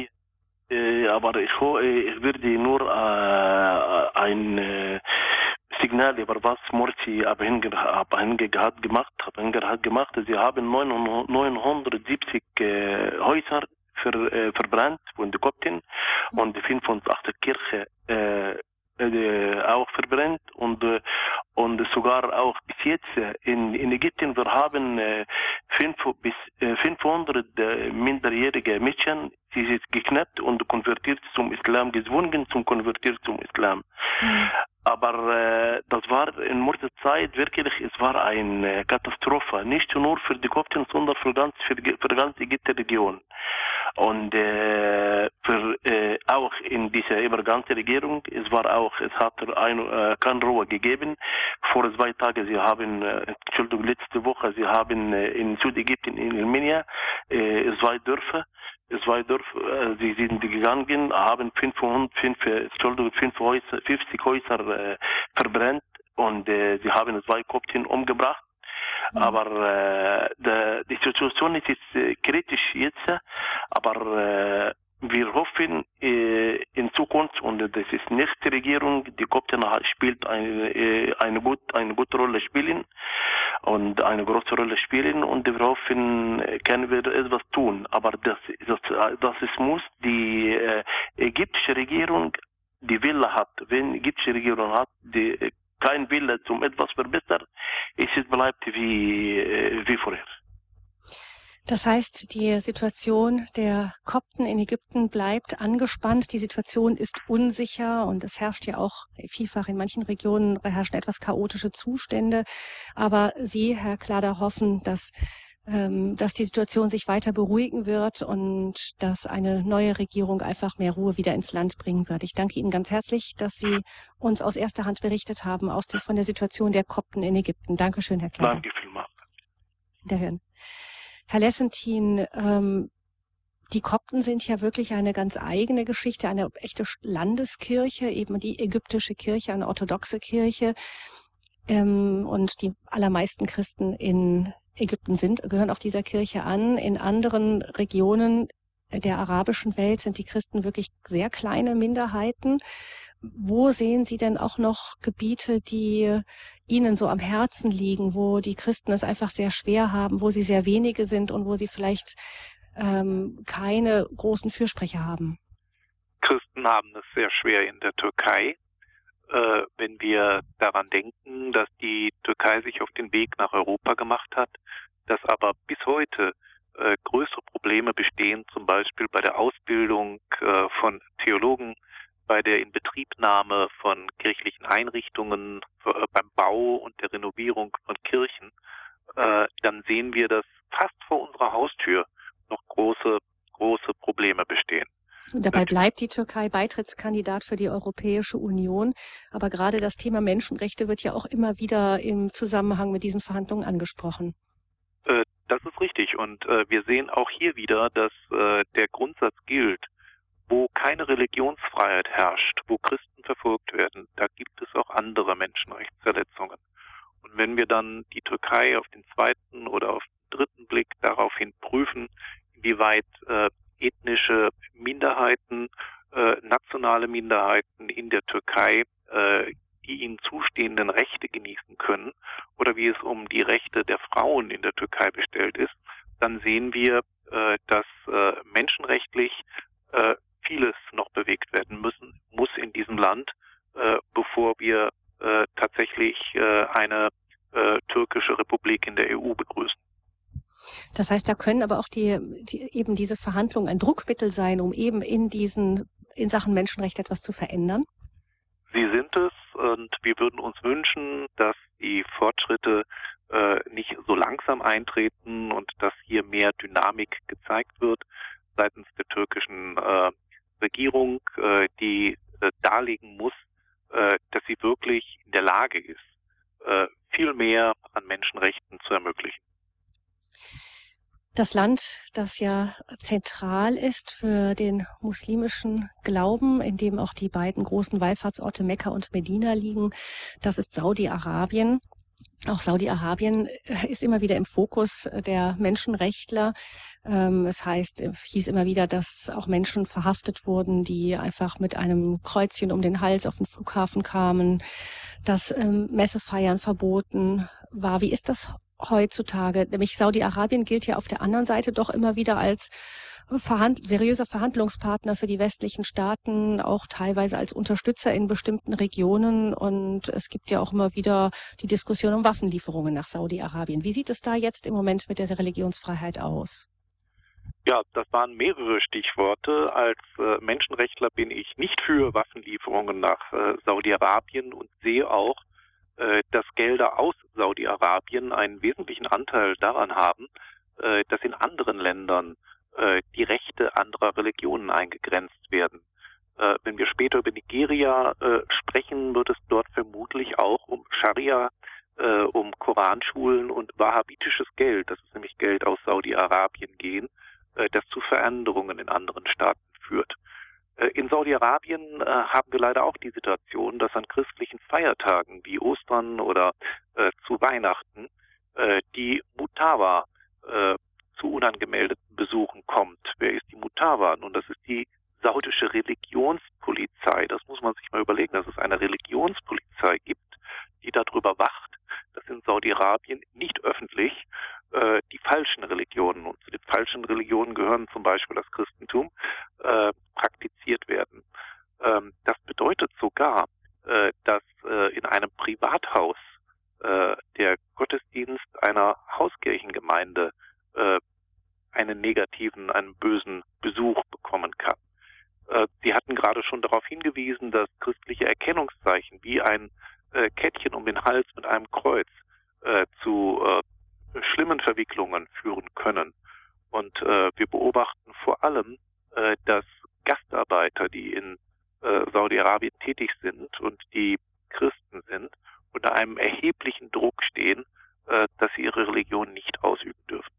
Ja, aber ich, ich würde nur äh, ein äh, Signal über was Morsi abhängig, abhängig hat gemacht, abhängig hat gemacht. Sie haben neunhundertsiebzig äh, Häuser ver, äh, verbrannt von den Kopten und fünfundachtzig Kirchen äh, äh, auch verbrannt und äh, und sogar auch bis jetzt in, in Ägypten wir haben äh, fünf bis äh, fünfhundert äh, minderjährige Mädchen, die sind geknappt und konvertiert zum Islam, gezwungen zum konvertiert zum Islam. Mhm. Aber äh, das war in Morsis Zeit wirklich, es war eine Katastrophe, nicht nur für die Kopten, sondern für ganz für, für ganz Ägypten Region. Und äh, für, äh, auch in dieser Übergangsregierung, es war auch, es hat ein, äh, keine Ruhe gegeben. Vor zwei Tagen, sie haben, äh, Entschuldigung, letzte Woche, sie haben äh, in Südägypten, in Armenien, äh, zwei Dörfer, zwei Dörfer, äh, sie sind gegangen, haben fünfhundert, fünf, Entschuldigung, fünf Häuser, fünfzig Häuser äh, verbrannt und äh, sie haben zwei Kopten umgebracht. Mhm. Aber äh, die, die Situation ist jetzt, äh, kritisch jetzt, aber äh, wir hoffen äh, in Zukunft, und das ist nächste Regierung, die Kopten spielt eine, äh, eine, gut, eine gute Rolle spielen und eine große Rolle spielen und wir hoffen, können wir etwas tun. Aber das, das, das ist, muss die äh, ägyptische Regierung die Wille hat. Wenn die ägyptische Regierung hat, die kein Wille zum etwas verbessern, es bleibt wie, wie vorher. Das heißt, die Situation der Kopten in Ägypten bleibt angespannt. Die Situation ist unsicher und es herrscht ja auch vielfach in manchen Regionen herrschen etwas chaotische Zustände. Aber Sie, Herr Klader, hoffen, dass, ähm, dass die Situation sich weiter beruhigen wird und dass eine neue Regierung einfach mehr Ruhe wieder ins Land bringen wird. Ich danke Ihnen ganz herzlich, dass Sie uns aus erster Hand berichtet haben aus der, von der Situation der Kopten in Ägypten. Dankeschön, Herr Klader. Danke vielmals. Wiederhören. Herr Lessentin, ähm, die Kopten sind ja wirklich eine ganz eigene Geschichte, eine echte Landeskirche, eben die ägyptische Kirche, eine orthodoxe Kirche. Ähm, und die allermeisten Christen in Ägypten sind, gehören auch dieser Kirche an. In anderen Regionen der arabischen Welt sind die Christen wirklich sehr kleine Minderheiten. Wo sehen Sie denn auch noch Gebiete, die Ihnen so am Herzen liegen, wo die Christen es einfach sehr schwer haben, wo sie sehr wenige sind und wo sie vielleicht ähm, keine großen Fürsprecher haben? Christen haben es sehr schwer in der Türkei. Äh, wenn wir daran denken, dass die Türkei sich auf den Weg nach Europa gemacht hat, dass aber bis heute äh, größere Probleme bestehen, zum Beispiel bei der Ausbildung äh, von Theologen, bei der Inbetriebnahme von kirchlichen Einrichtungen, äh, beim Bau und der Renovierung von Kirchen, äh, dann sehen wir, dass fast vor unserer Haustür noch große, große Probleme bestehen. Und dabei bleibt die Türkei Beitrittskandidat für die Europäische Union. Aber gerade das Thema Menschenrechte wird ja auch immer wieder im Zusammenhang mit diesen Verhandlungen angesprochen. Äh, das ist richtig. Und äh, wir sehen auch hier wieder, dass äh, der Grundsatz gilt, wo keine Religionsfreiheit herrscht, wo Christen verfolgt werden, da gibt es auch andere Menschenrechtsverletzungen. Und wenn wir dann die Türkei auf den zweiten oder auf den dritten Blick daraufhin prüfen, inwieweit äh, ethnische Minderheiten, äh, nationale Minderheiten in der Türkei äh, die ihnen zustehenden Rechte genießen können oder wie es um die Rechte der Frauen in der Türkei bestellt ist, dann sehen wir, äh, dass äh, menschenrechtlich äh, vieles noch bewegt werden müssen, muss in diesem Land, äh, bevor wir äh, tatsächlich äh, eine äh, türkische Republik in der E U begrüßen. Das heißt, da können aber auch die, die eben diese Verhandlungen ein Druckmittel sein, um eben in diesen in Sachen Menschenrechte etwas zu verändern? Sie sind es und wir würden uns wünschen, dass die Fortschritte äh, nicht so langsam eintreten und dass hier mehr Dynamik gezeigt wird seitens der türkischen äh, Regierung, äh, die äh, darlegen muss, äh, dass sie wirklich in der Lage ist, äh, viel mehr an Menschenrechten zu ermöglichen. Das Land, das ja zentral ist für den muslimischen Glauben, in dem auch die beiden großen Wallfahrtsorte Mekka und Medina liegen, das ist Saudi-Arabien. Auch Saudi-Arabien ist immer wieder im Fokus der Menschenrechtler. Es heißt, hieß immer wieder, dass auch Menschen verhaftet wurden, die einfach mit einem Kreuzchen um den Hals auf den Flughafen kamen, dass Messefeiern verboten war. Wie ist das heutzutage? Nämlich Saudi-Arabien gilt ja auf der anderen Seite doch immer wieder als Verhand- seriöser Verhandlungspartner für die westlichen Staaten, auch teilweise als Unterstützer in bestimmten Regionen. Und es gibt ja auch immer wieder die Diskussion um Waffenlieferungen nach Saudi-Arabien. Wie sieht es da jetzt im Moment mit der Religionsfreiheit aus? Ja, das waren mehrere Stichworte. Als äh, Menschenrechtler bin ich nicht für Waffenlieferungen nach äh, Saudi-Arabien und sehe auch, äh, dass Gelder aus Saudi-Arabien einen wesentlichen Anteil daran haben, äh, dass in anderen Ländern äh, die Rechte anderer Religionen eingegrenzt werden. Äh, wenn wir später über Nigeria äh, sprechen, wird es dort vermutlich auch um Scharia, äh, um Koranschulen und wahhabitisches Geld, das ist nämlich Geld aus Saudi-Arabien gehen, äh, das zu Veränderungen in anderen Staaten führt. Äh, in Saudi-Arabien äh, haben wir leider auch die Situation, dass an christlichen Feiertagen wie Ostern oder äh, zu Weihnachten äh, die Mutawa äh, zu unangemeldeten Besuchen kommt. Wer ist die Mutawa? Nun, das ist die saudische Religionspolizei. Das muss man sich mal überlegen, dass es eine Religionspolizei gibt, die darüber wacht, dass in Saudi-Arabien nicht öffentlich äh, die falschen Religionen, und zu den falschen Religionen gehören zum Beispiel das Christentum, äh, praktiziert werden. Ähm, das bedeutet sogar, äh, dass äh, in einem Privathaus äh, der Gottesdienst einer Hauskirchengemeinde äh, einen negativen, einen bösen Besuch bekommen kann. Äh, Sie hatten gerade schon darauf hingewiesen, dass christliche Erkennungszeichen wie ein äh, Kettchen um den Hals mit einem Kreuz äh, zu äh, schlimmen Verwicklungen führen können. Und äh, wir beobachten vor allem, äh, dass Gastarbeiter, die in äh, Saudi-Arabien tätig sind und die Christen sind, unter einem erheblichen Druck stehen, äh, dass sie ihre Religion nicht ausüben dürfen.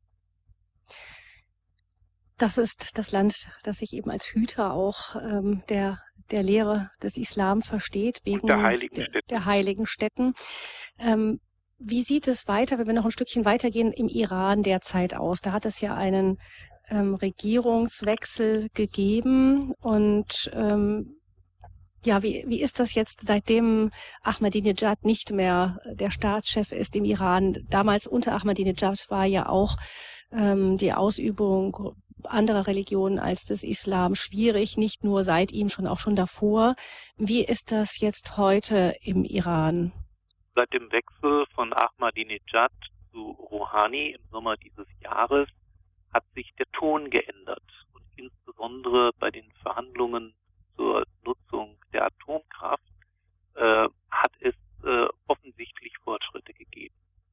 Das ist das Land, das sich eben als Hüter auch ähm, der der Lehre des Islam versteht, wegen der heiligen der, Stätten. der heiligen Stätten. Ähm, wie sieht es weiter, wenn wir noch ein Stückchen weitergehen, im Iran derzeit aus? Da hat es ja einen ähm, Regierungswechsel gegeben und ähm, ja, wie, wie ist das jetzt, seitdem Ahmadinejad nicht mehr der Staatschef ist im Iran? Damals unter Ahmadinejad war ja auch ähm, die Ausübung anderer Religionen als des Islam schwierig, nicht nur seit ihm, schon auch schon davor. Wie ist das jetzt heute im Iran? Seit dem Wechsel von Ahmadinejad zu Rouhani im Sommer dieses Jahres hat sich der Ton geändert. Und insbesondere bei den Verhandlungen zur Nutzung der Atomkraft äh, hat es äh, offensichtlich Fortschritte gegeben.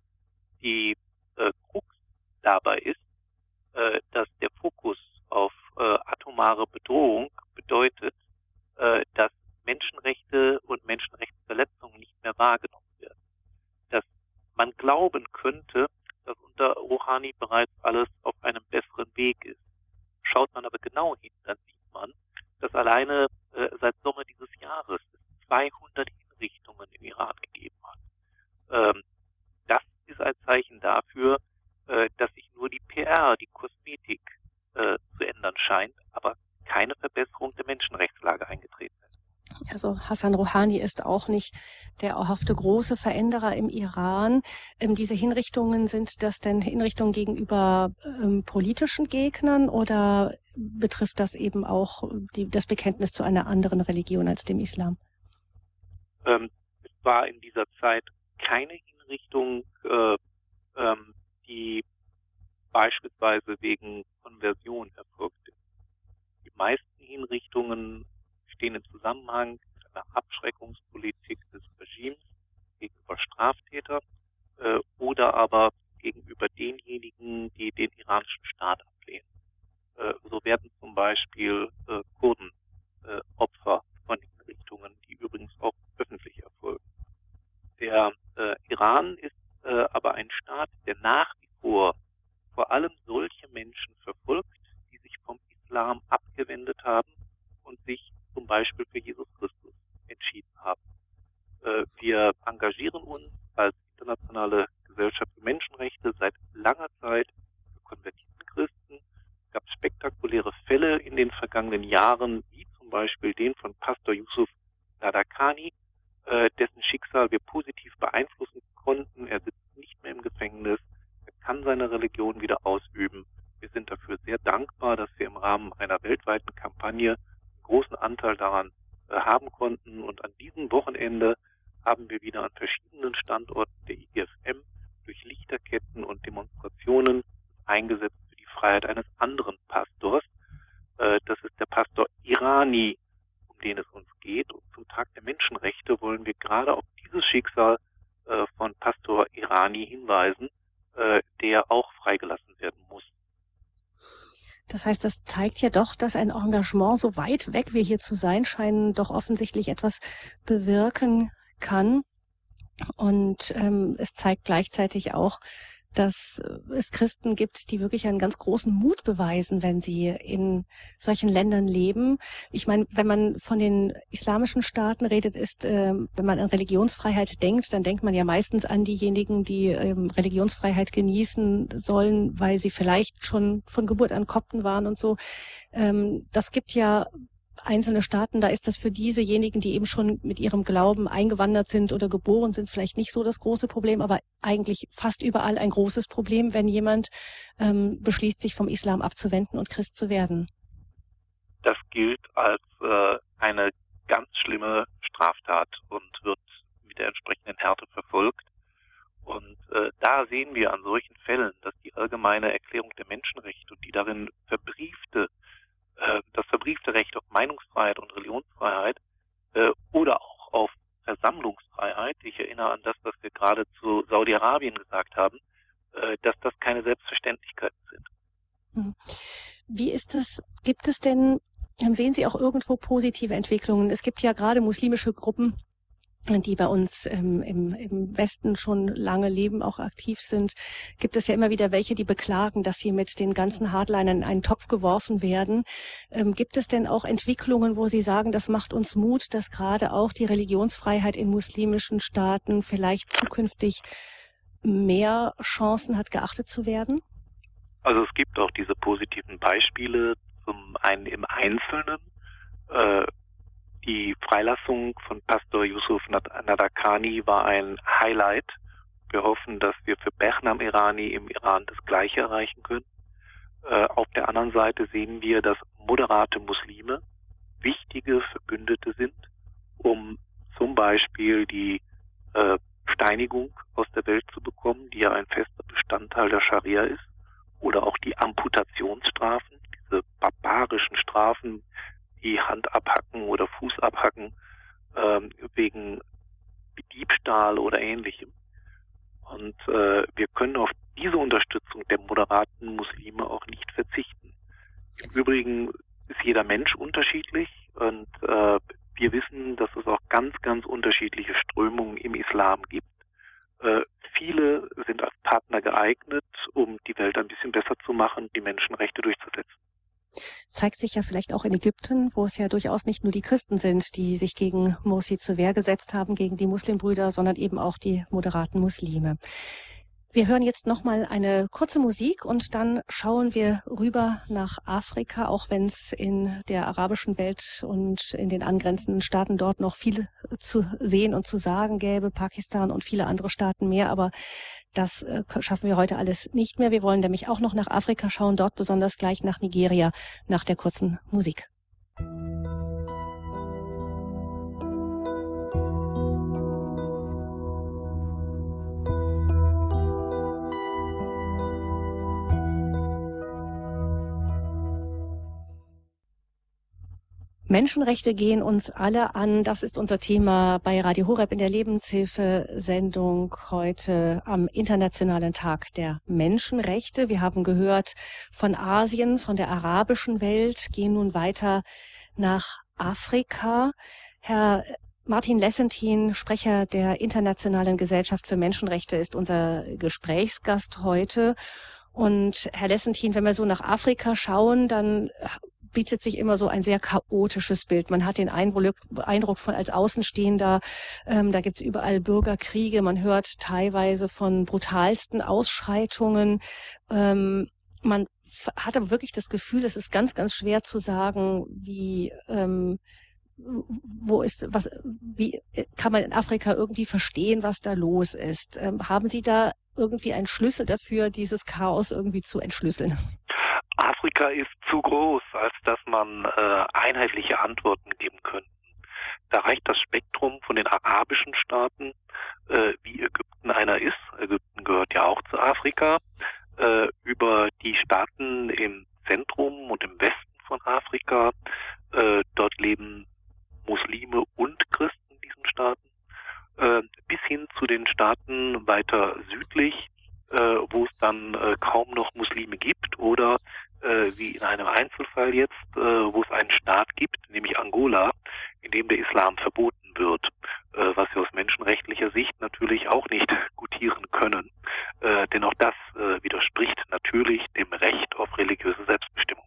Die äh, Krux dabei ist, äh, dass der Fokus auf äh, atomare Bedrohung bedeutet, äh, dass Menschenrechte und Menschenrechtsverletzungen nicht mehr wahrgenommen werden. Dass man glauben könnte, dass unter Rouhani bereits alles auf einem besseren Weg ist. Schaut man aber genau hin, dann sieht man, dass alleine äh, seit Sommer dieses Jahres es zweihundert Hinrichtungen im Iran gegeben hat. Ähm, das ist ein Zeichen dafür, äh, dass sich nur die P R, die Kosmetik äh, zu ändern scheint, aber keine Verbesserung der Menschenrechtslage eingetreten ist. Also Hassan Rouhani ist auch nicht der erhoffte große Veränderer im Iran. Ähm, diese Hinrichtungen, sind das denn Hinrichtungen gegenüber ähm, politischen Gegnern oder betrifft das eben auch die, das Bekenntnis zu einer anderen Religion als dem Islam? Ähm, es war in dieser Zeit keine Hinrichtung, äh, ähm, die beispielsweise wegen Konversion erfolgte. Die meisten Hinrichtungen stehen im Zusammenhang mit einer Abschreckungspolitik des Regimes gegenüber Straftätern äh, oder aber gegenüber denjenigen, die den iranischen Staat ablehnen. Äh, so werden zum Beispiel äh, Kurden äh, Opfer von Hinrichtungen, die übrigens auch öffentlich erfolgen. Der äh, Iran ist äh, aber ein Staat, der nach wie vor vor allem solche Menschen verfolgt, die sich vom Islam abgewendet haben und sich zum Beispiel für Jesus Christus entschieden haben. Äh, wir engagieren uns als internationale Gesellschaft für Menschenrechte seit langer Zeit für konvertiten Christen. Es gab spektakuläre Fälle in den vergangenen Jahren, wie zum Beispiel den von Pastor Yusuf Nadakani, äh, dessen Schicksal wir positiv beeinflussen konnten. Er sitzt nicht mehr im Gefängnis, er kann seine Religion wieder ausüben. Wir sind dafür sehr dankbar, dass wir im Rahmen einer weltweiten Kampagne großen Anteil daran äh, haben konnten. Und an diesem Wochenende haben wir wieder an verschiedenen Standorten der I G F M durch Lichterketten und Demonstrationen eingesetzt für die Freiheit eines anderen Pastors. Äh, das ist der Pastor Irani, um den es uns geht. Und zum Tag der Menschenrechte wollen wir gerade auf dieses Schicksal äh, von Pastor Irani hinweisen, äh, der auch freigelassen werden muss. Das heißt, das zeigt ja doch, dass ein Engagement, so weit weg wir hier zu sein scheinen, doch offensichtlich etwas bewirken kann. Und ähm, es zeigt gleichzeitig auch, dass es Christen gibt, die wirklich einen ganz großen Mut beweisen, wenn sie in solchen Ländern leben. Ich meine, wenn man von den islamischen Staaten redet, ist, äh, wenn man an Religionsfreiheit denkt, dann denkt man ja meistens an diejenigen, die ähm, Religionsfreiheit genießen sollen, weil sie vielleicht schon von Geburt an Kopten waren und so. Ähm, das gibt ja einzelne Staaten, da ist das für diesejenigen, die eben schon mit ihrem Glauben eingewandert sind oder geboren sind, vielleicht nicht so das große Problem, aber eigentlich fast überall ein großes Problem, wenn jemand ähm, beschließt, sich vom Islam abzuwenden und Christ zu werden. Das gilt als äh, eine ganz schlimme Straftat und wird mit der entsprechenden Härte verfolgt. Und äh, da sehen wir an solchen Fällen, dass die allgemeine Erklärung der Menschenrechte und die darin verbriefte das verbriefte Recht auf Meinungsfreiheit und Religionsfreiheit äh, oder auch auf Versammlungsfreiheit, ich erinnere an das, was wir gerade zu Saudi-Arabien gesagt haben, äh, dass das keine Selbstverständlichkeiten sind. Wie ist das, gibt es denn, sehen Sie auch irgendwo positive Entwicklungen? Es gibt ja gerade muslimische Gruppen, die bei uns ähm, im, im Westen schon lange leben, auch aktiv sind, gibt es ja immer wieder welche, die beklagen, dass sie mit den ganzen Hardlinern in einen Topf geworfen werden. Ähm, gibt es denn auch Entwicklungen, wo Sie sagen, das macht uns Mut, dass gerade auch die Religionsfreiheit in muslimischen Staaten vielleicht zukünftig mehr Chancen hat, geachtet zu werden? Also es gibt auch diese positiven Beispiele, zum einen im Einzelnen, äh, die Freilassung von Pastor Yusuf Nadakani war ein Highlight. Wir hoffen, dass wir für Behnam Irani im Iran das Gleiche erreichen können. Äh, auf der anderen Seite sehen wir, dass moderate Muslime wichtige Verbündete sind, um zum Beispiel die äh, Steinigung aus der Welt zu bekommen, die ja ein fester Bestandteil der Scharia ist, oder auch die Amputationsstrafen, diese barbarischen Strafen, die Hand abhacken oder Fuß abhacken ähm, wegen Diebstahl oder Ähnlichem. Und äh, wir können auf diese Unterstützung der moderaten Muslime auch nicht verzichten. Im Übrigen ist jeder Mensch unterschiedlich und äh, wir wissen, dass es auch ganz, ganz unterschiedliche Strömungen im Islam gibt. Äh, viele sind als Partner geeignet, um die Welt ein bisschen besser zu machen, die Menschenrechte durchzusetzen. Zeigt sich ja vielleicht auch in Ägypten, wo es ja durchaus nicht nur die Christen sind, die sich gegen Morsi zur Wehr gesetzt haben, gegen die Muslimbrüder, sondern eben auch die moderaten Muslime. Wir hören jetzt nochmal eine kurze Musik und dann schauen wir rüber nach Afrika, auch wenn es in der arabischen Welt und in den angrenzenden Staaten dort noch viel zu sehen und zu sagen gäbe, Pakistan und viele andere Staaten mehr, aber das äh, schaffen wir heute alles nicht mehr. Wir wollen nämlich auch noch nach Afrika schauen, dort besonders gleich nach Nigeria, nach der kurzen Musik. Menschenrechte gehen uns alle an. Das ist unser Thema bei Radio Horeb in der Lebenshilfe-Sendung heute am Internationalen Tag der Menschenrechte. Wir haben gehört von Asien, von der arabischen Welt, gehen nun weiter nach Afrika. Herr Martin Lessentin, Sprecher der Internationalen Gesellschaft für Menschenrechte, ist unser Gesprächsgast heute. Und Herr Lessentin, wenn wir so nach Afrika schauen, dann bietet sich immer so ein sehr chaotisches Bild. Man hat den Eindruck, Eindruck von als Außenstehender, ähm, da gibt's überall Bürgerkriege, man hört teilweise von brutalsten Ausschreitungen. Ähm, man hat aber wirklich das Gefühl, es ist ganz, ganz schwer zu sagen, wie ähm, wo ist, was, wie kann man in Afrika irgendwie verstehen, was da los ist? Ähm, haben Sie da irgendwie einen Schlüssel dafür, dieses Chaos irgendwie zu entschlüsseln? Afrika ist zu groß, als dass man äh, einheitliche Antworten geben könnte. Da reicht das Spektrum von den arabischen Staaten, äh, wie Ägypten einer ist. Ägypten gehört ja auch zu Afrika, äh, über die Staaten im Zentrum und im Westen von Afrika. Äh, dort leben Muslime und Christen in diesen Staaten, äh, bis hin zu den Staaten weiter südlich, äh, wo es dann äh, kaum noch Muslime gibt, oder äh, wie in einem Einzelfall jetzt, äh, wo es einen Staat gibt, nämlich Angola, in dem der Islam verboten wird, äh, was wir aus menschenrechtlicher Sicht natürlich auch nicht gutieren können, äh, denn auch das äh, widerspricht natürlich dem Recht auf religiöse Selbstbestimmung.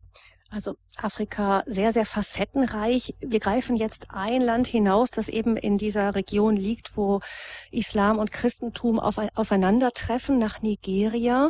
Also Afrika sehr, sehr facettenreich. Wir greifen jetzt ein Land hinaus, das eben in dieser Region liegt, wo Islam und Christentum auf, aufeinandertreffen, nach Nigeria.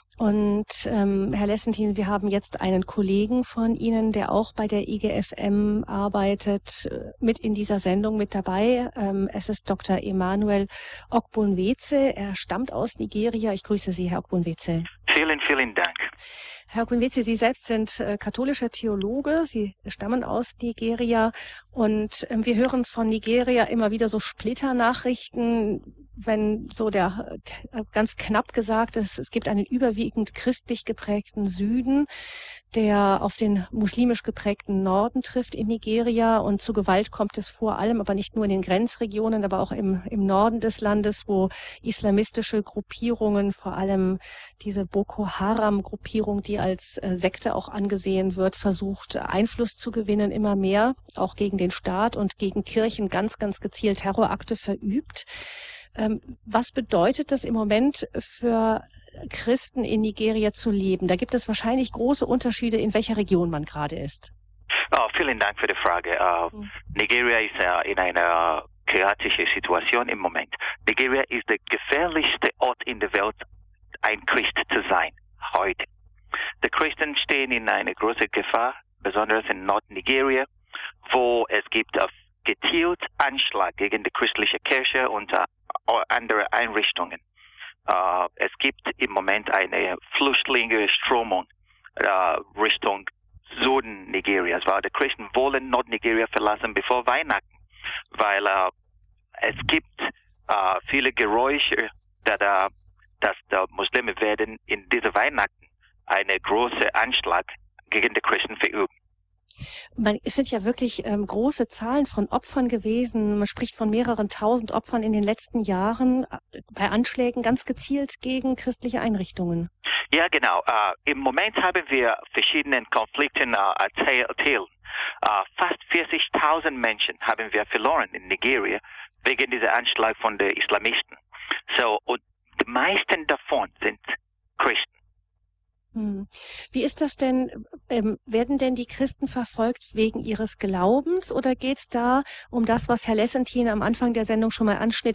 Und ähm, Herr Lessentin, wir haben jetzt einen Kollegen von Ihnen, der auch bei der I G F M arbeitet, mit in dieser Sendung mit dabei. Ähm, es ist Doktor Emmanuel Ogbonweze. Er stammt aus Nigeria. Ich grüße Sie, Herr Ogbonweze. Vielen, vielen Dank. Herr Ogbonweze, Sie selbst sind äh, katholischer Theologe. Sie stammen aus Nigeria. Und ähm, wir hören von Nigeria immer wieder so Splitternachrichten, wenn so der äh, ganz knapp gesagt ist, es gibt einen überwiegend christlich geprägten Süden, der auf den muslimisch geprägten Norden trifft in Nigeria, und zu Gewalt kommt es vor allem, aber nicht nur in den Grenzregionen, aber auch im, im Norden des Landes, wo islamistische Gruppierungen, vor allem diese Boko Haram-Gruppierung, die als äh, Sekte auch angesehen wird, versucht, Einfluss zu gewinnen, immer mehr, auch gegen den Staat und gegen Kirchen ganz, ganz gezielt Terrorakte verübt. Ähm, was bedeutet das im Moment für Christen in Nigeria zu leben? Da gibt es wahrscheinlich große Unterschiede, in welcher Region man gerade ist. Oh, vielen Dank für die Frage. Uh, hm. Nigeria ist uh, in einer chaotischen Situation im Moment. Nigeria ist der gefährlichste Ort in der Welt, ein Christ zu sein, heute. Die Christen stehen in einer großen Gefahr, besonders in Nordnigeria, wo es gibt uh, gezielt Anschlag gegen die christliche Kirche und uh, andere Einrichtungen. Uh, es gibt im Moment eine Flüchtlingsströmung uh, Richtung Süden Nigerias, weil die Christen wollen Nordnigeria verlassen bevor Weihnachten, weil uh, es gibt uh, viele Geräusche, dass, uh, dass die Muslime werden in diese Weihnachten einen großen Anschlag gegen die Christen verüben. Man, es sind ja wirklich ähm, große Zahlen von Opfern gewesen. Man spricht von mehreren tausend Opfern in den letzten Jahren äh, bei Anschlägen ganz gezielt gegen christliche Einrichtungen. Ja, genau. Uh, Im Moment haben wir verschiedene Konflikte uh, erzählt. Uh, fast vierzigtausend Menschen haben wir verloren in Nigeria wegen dieser Anschlag von den Islamisten. So, und die meisten davon sind Christen. Hm. Wie ist das denn? Ähm, werden denn die Christen verfolgt wegen ihres Glaubens oder geht es da um das, was Herr Lessentin am Anfang der Sendung schon mal anschnitt,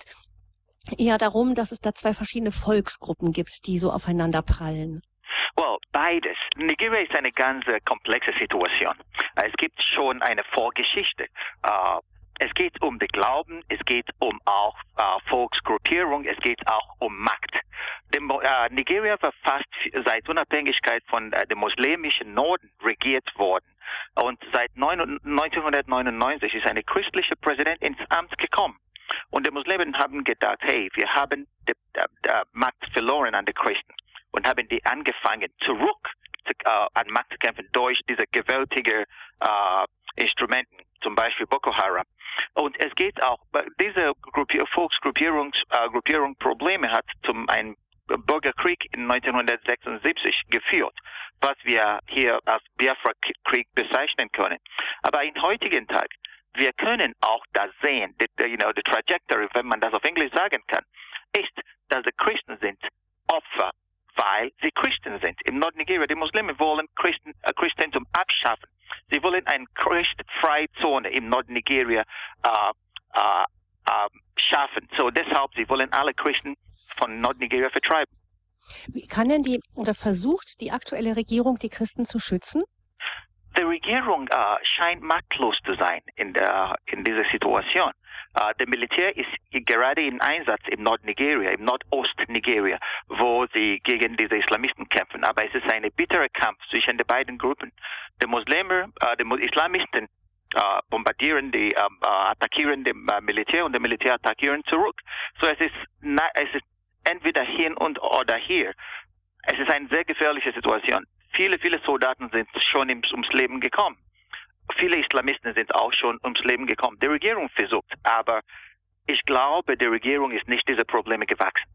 eher darum, dass es da zwei verschiedene Volksgruppen gibt, die so aufeinander prallen? Well, beides. Nigeria ist eine ganz komplexe Situation. Es gibt schon eine Vorgeschichte. Uh, Es geht um den Glauben, es geht um auch äh, Volksgruppierung, es geht auch um Macht. Dem, äh, Nigeria war fast seit Unabhängigkeit von äh, dem muslimischen Norden regiert worden. Und seit neunzehnhundertneunundneunzig ist ein christlicher Präsident ins Amt gekommen. Und die Muslimen haben gedacht, hey, wir haben die, die, die Macht verloren an die Christen und haben die angefangen, zurück zu, äh, an Macht zu kämpfen durch diese gewaltige äh, Instrumenten, zum Beispiel Boko Haram. Und es geht auch, diese Gruppier, Volksgruppierung äh, Gruppierung Probleme hat zum einen Bürgerkrieg in neunzehnhundertsechsundsiebzig geführt, was wir hier als Biafra-Krieg bezeichnen können. Aber im heutigen Tag, wir können auch das sehen, die, you know, die Trajectory, wenn man das auf Englisch sagen kann, ist, dass die Christen sind Opfer, weil sie Christen sind. Im Nordnigeria, die Muslime wollen Christen, äh, Christentum abschaffen. Sie wollen eine christfreie Zone im Nordnigeria äh, äh, äh, schaffen. So deshalb, sie wollen alle Christen von Nordnigeria vertreiben. Wie kann denn die, oder versucht die aktuelle Regierung, die Christen zu schützen? Die Regierung uh, scheint machtlos zu sein in, der, in dieser Situation. Uh, das Militär ist gerade im Einsatz im Nordnigeria, im Nordostnigeria, wo sie gegen diese Islamisten kämpfen. Aber es ist ein bitterer Kampf zwischen den beiden Gruppen. Die Muslime, uh, die Islamisten uh, bombardieren, die um, uh, attackieren das uh, Militär und das Militär attackieren zurück. So es ist, na, es ist entweder hin und oder hier. Es ist eine sehr gefährliche Situation. Viele, viele Soldaten sind schon ums Leben gekommen. Viele Islamisten sind auch schon ums Leben gekommen. Die Regierung versucht, aber ich glaube, die Regierung ist nicht diese Probleme gewachsen.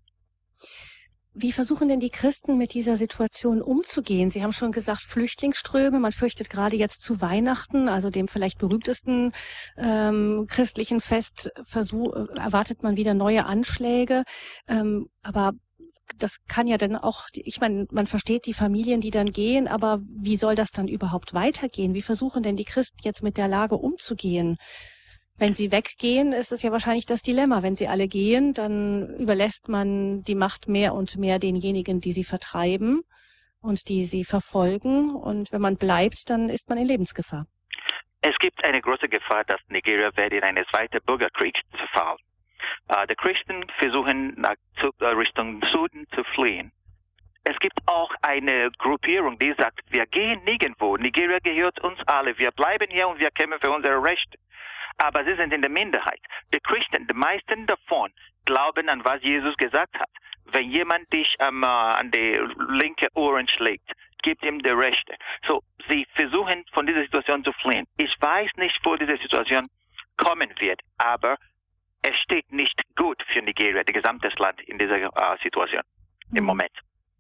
Wie versuchen denn die Christen mit dieser Situation umzugehen? Sie haben schon gesagt, Flüchtlingsströme. Man fürchtet gerade jetzt zu Weihnachten, also dem vielleicht berühmtesten ähm, christlichen Fest, versuch, erwartet man wieder neue Anschläge. Ähm, aber das kann ja dann auch, ich meine, man versteht die Familien, die dann gehen, aber wie soll das dann überhaupt weitergehen? Wie versuchen denn die Christen jetzt mit der Lage umzugehen? Wenn sie weggehen, ist es ja wahrscheinlich das Dilemma. Wenn sie alle gehen, dann überlässt man die Macht mehr und mehr denjenigen, die sie vertreiben und die sie verfolgen. Und wenn man bleibt, dann ist man in Lebensgefahr. Es gibt eine große Gefahr, dass Nigeria wird in einen zweiten Bürgerkrieg verfallen. Uh, die Christen versuchen nach zu, uh, Richtung Süden zu fliehen. Es gibt auch eine Gruppierung, die sagt, wir gehen nirgendwo. Nigeria gehört uns alle. Wir bleiben hier und wir kämpfen für unsere Rechte. Aber sie sind in der Minderheit. Die Christen, die meisten davon, glauben an, was Jesus gesagt hat. Wenn jemand dich um, uh, an die linke Ohren schlägt, gibt ihm die Rechte. So, sie versuchen von dieser Situation zu fliehen. Ich weiß nicht, wo diese Situation kommen wird, aber es steht nicht gut für Nigeria, das gesamte Land in dieser uh, Situation im Moment.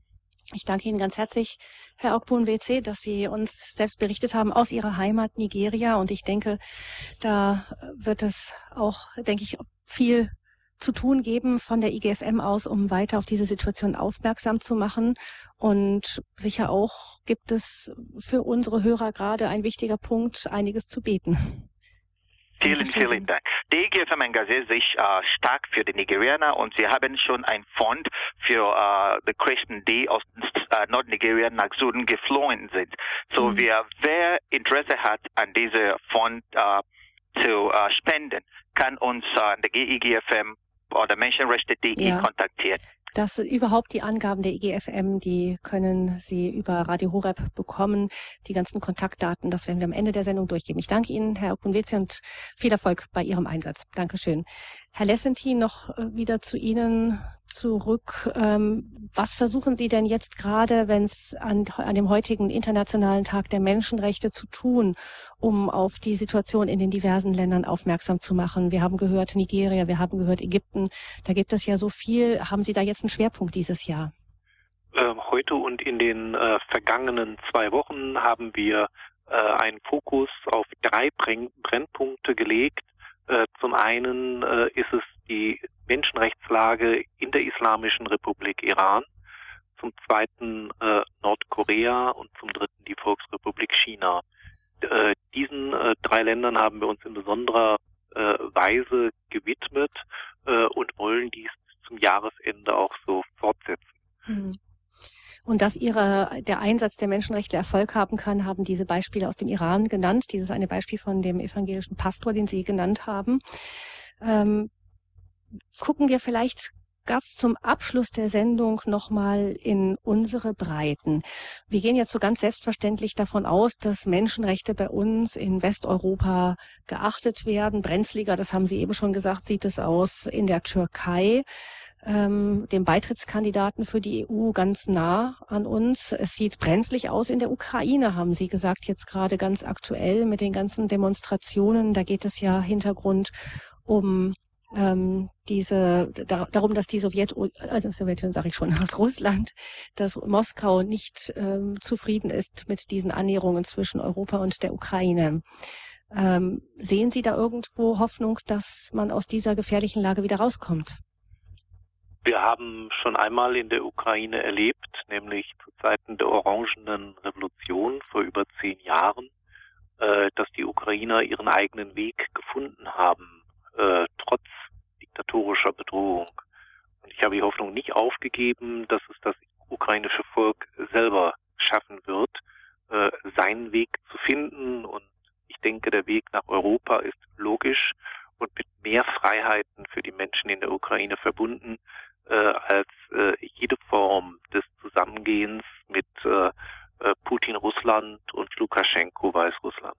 Ich danke Ihnen ganz herzlich, Herr Ogbunweze, dass Sie uns selbst berichtet haben aus Ihrer Heimat Nigeria. Und ich denke, da wird es auch, denke ich, viel zu tun geben von der I G F M aus, um weiter auf diese Situation aufmerksam zu machen. Und sicher auch gibt es für unsere Hörer gerade ein wichtiger Punkt, einiges zu beten. Vielen, vielen Dank. Die I G F M engagiert sich äh, stark für die Nigerianer und sie haben schon einen Fonds für äh, die Christen, die aus äh, Nordnigeria nach Süden geflohen sind. So, mhm. wer, wer Interesse hat, an diese Fonds äh, zu äh, spenden, kann uns an äh, der I G F M oder Menschenrechte Punkt de ja. kontaktieren. Das überhaupt die Angaben der I G F M, die können Sie über Radio Horeb bekommen. Die ganzen Kontaktdaten, das werden wir am Ende der Sendung durchgeben. Ich danke Ihnen, Herr Ogbunweze, und viel Erfolg bei Ihrem Einsatz. Dankeschön. Herr Lessentin, noch wieder zu Ihnen zurück. Ähm, was versuchen Sie denn jetzt gerade, wenn es an, an dem heutigen Internationalen Tag der Menschenrechte zu tun, um auf die Situation in den diversen Ländern aufmerksam zu machen? Wir haben gehört Nigeria, wir haben gehört Ägypten. Da gibt es ja so viel. Haben Sie da jetzt einen Schwerpunkt dieses Jahr? Ähm, heute und in den äh, vergangenen zwei Wochen haben wir äh, einen Fokus auf drei Brenn Brennpunkte gelegt. Äh, zum einen äh, ist es die Menschenrechtslage in der Islamischen Republik Iran, zum zweiten äh, Nordkorea und zum dritten die Volksrepublik China. Äh, diesen äh, drei Ländern haben wir uns in besonderer äh, Weise gewidmet äh, und wollen dies zum Jahresende auch so fortsetzen. Hm. Und dass ihre, der Einsatz der Menschenrechte Erfolg haben kann, haben diese Beispiele aus dem Iran genannt. Dieses eine Beispiel von dem evangelischen Pastor, den Sie genannt haben. Ähm, gucken wir vielleicht ganz zum Abschluss der Sendung nochmal in unsere Breiten. Wir gehen jetzt so ganz selbstverständlich davon aus, dass Menschenrechte bei uns in Westeuropa geachtet werden. Brenzliger, das haben Sie eben schon gesagt, sieht es aus in der Türkei. Ähm, dem Beitrittskandidaten für die E U ganz nah an uns. Es sieht brenzlig aus in der Ukraine, haben Sie gesagt, jetzt gerade ganz aktuell mit den ganzen Demonstrationen. Da geht es ja Hintergrund um ähm, diese da, darum, dass die Sowjet, also Sowjetunion sage ich schon, aus Russland, dass Moskau nicht ähm, zufrieden ist mit diesen Annäherungen zwischen Europa und der Ukraine. Ähm, sehen Sie da irgendwo Hoffnung, dass man aus dieser gefährlichen Lage wieder rauskommt? Wir haben schon einmal in der Ukraine erlebt, nämlich zu Zeiten der Orangenen Revolution vor über zehn Jahren, äh, dass die Ukrainer ihren eigenen Weg gefunden haben, äh, trotz diktatorischer Bedrohung. Und ich habe die Hoffnung nicht aufgegeben, dass es das ukrainische Volk selber schaffen wird, äh, seinen Weg zu finden. Und ich denke, der Weg nach Europa ist logisch und mit mehr Freiheiten für die Menschen in der Ukraine verbunden, äh, als äh, jede Form des Zusammengehens mit äh, äh, Putin Russland und Lukaschenko Weißrussland.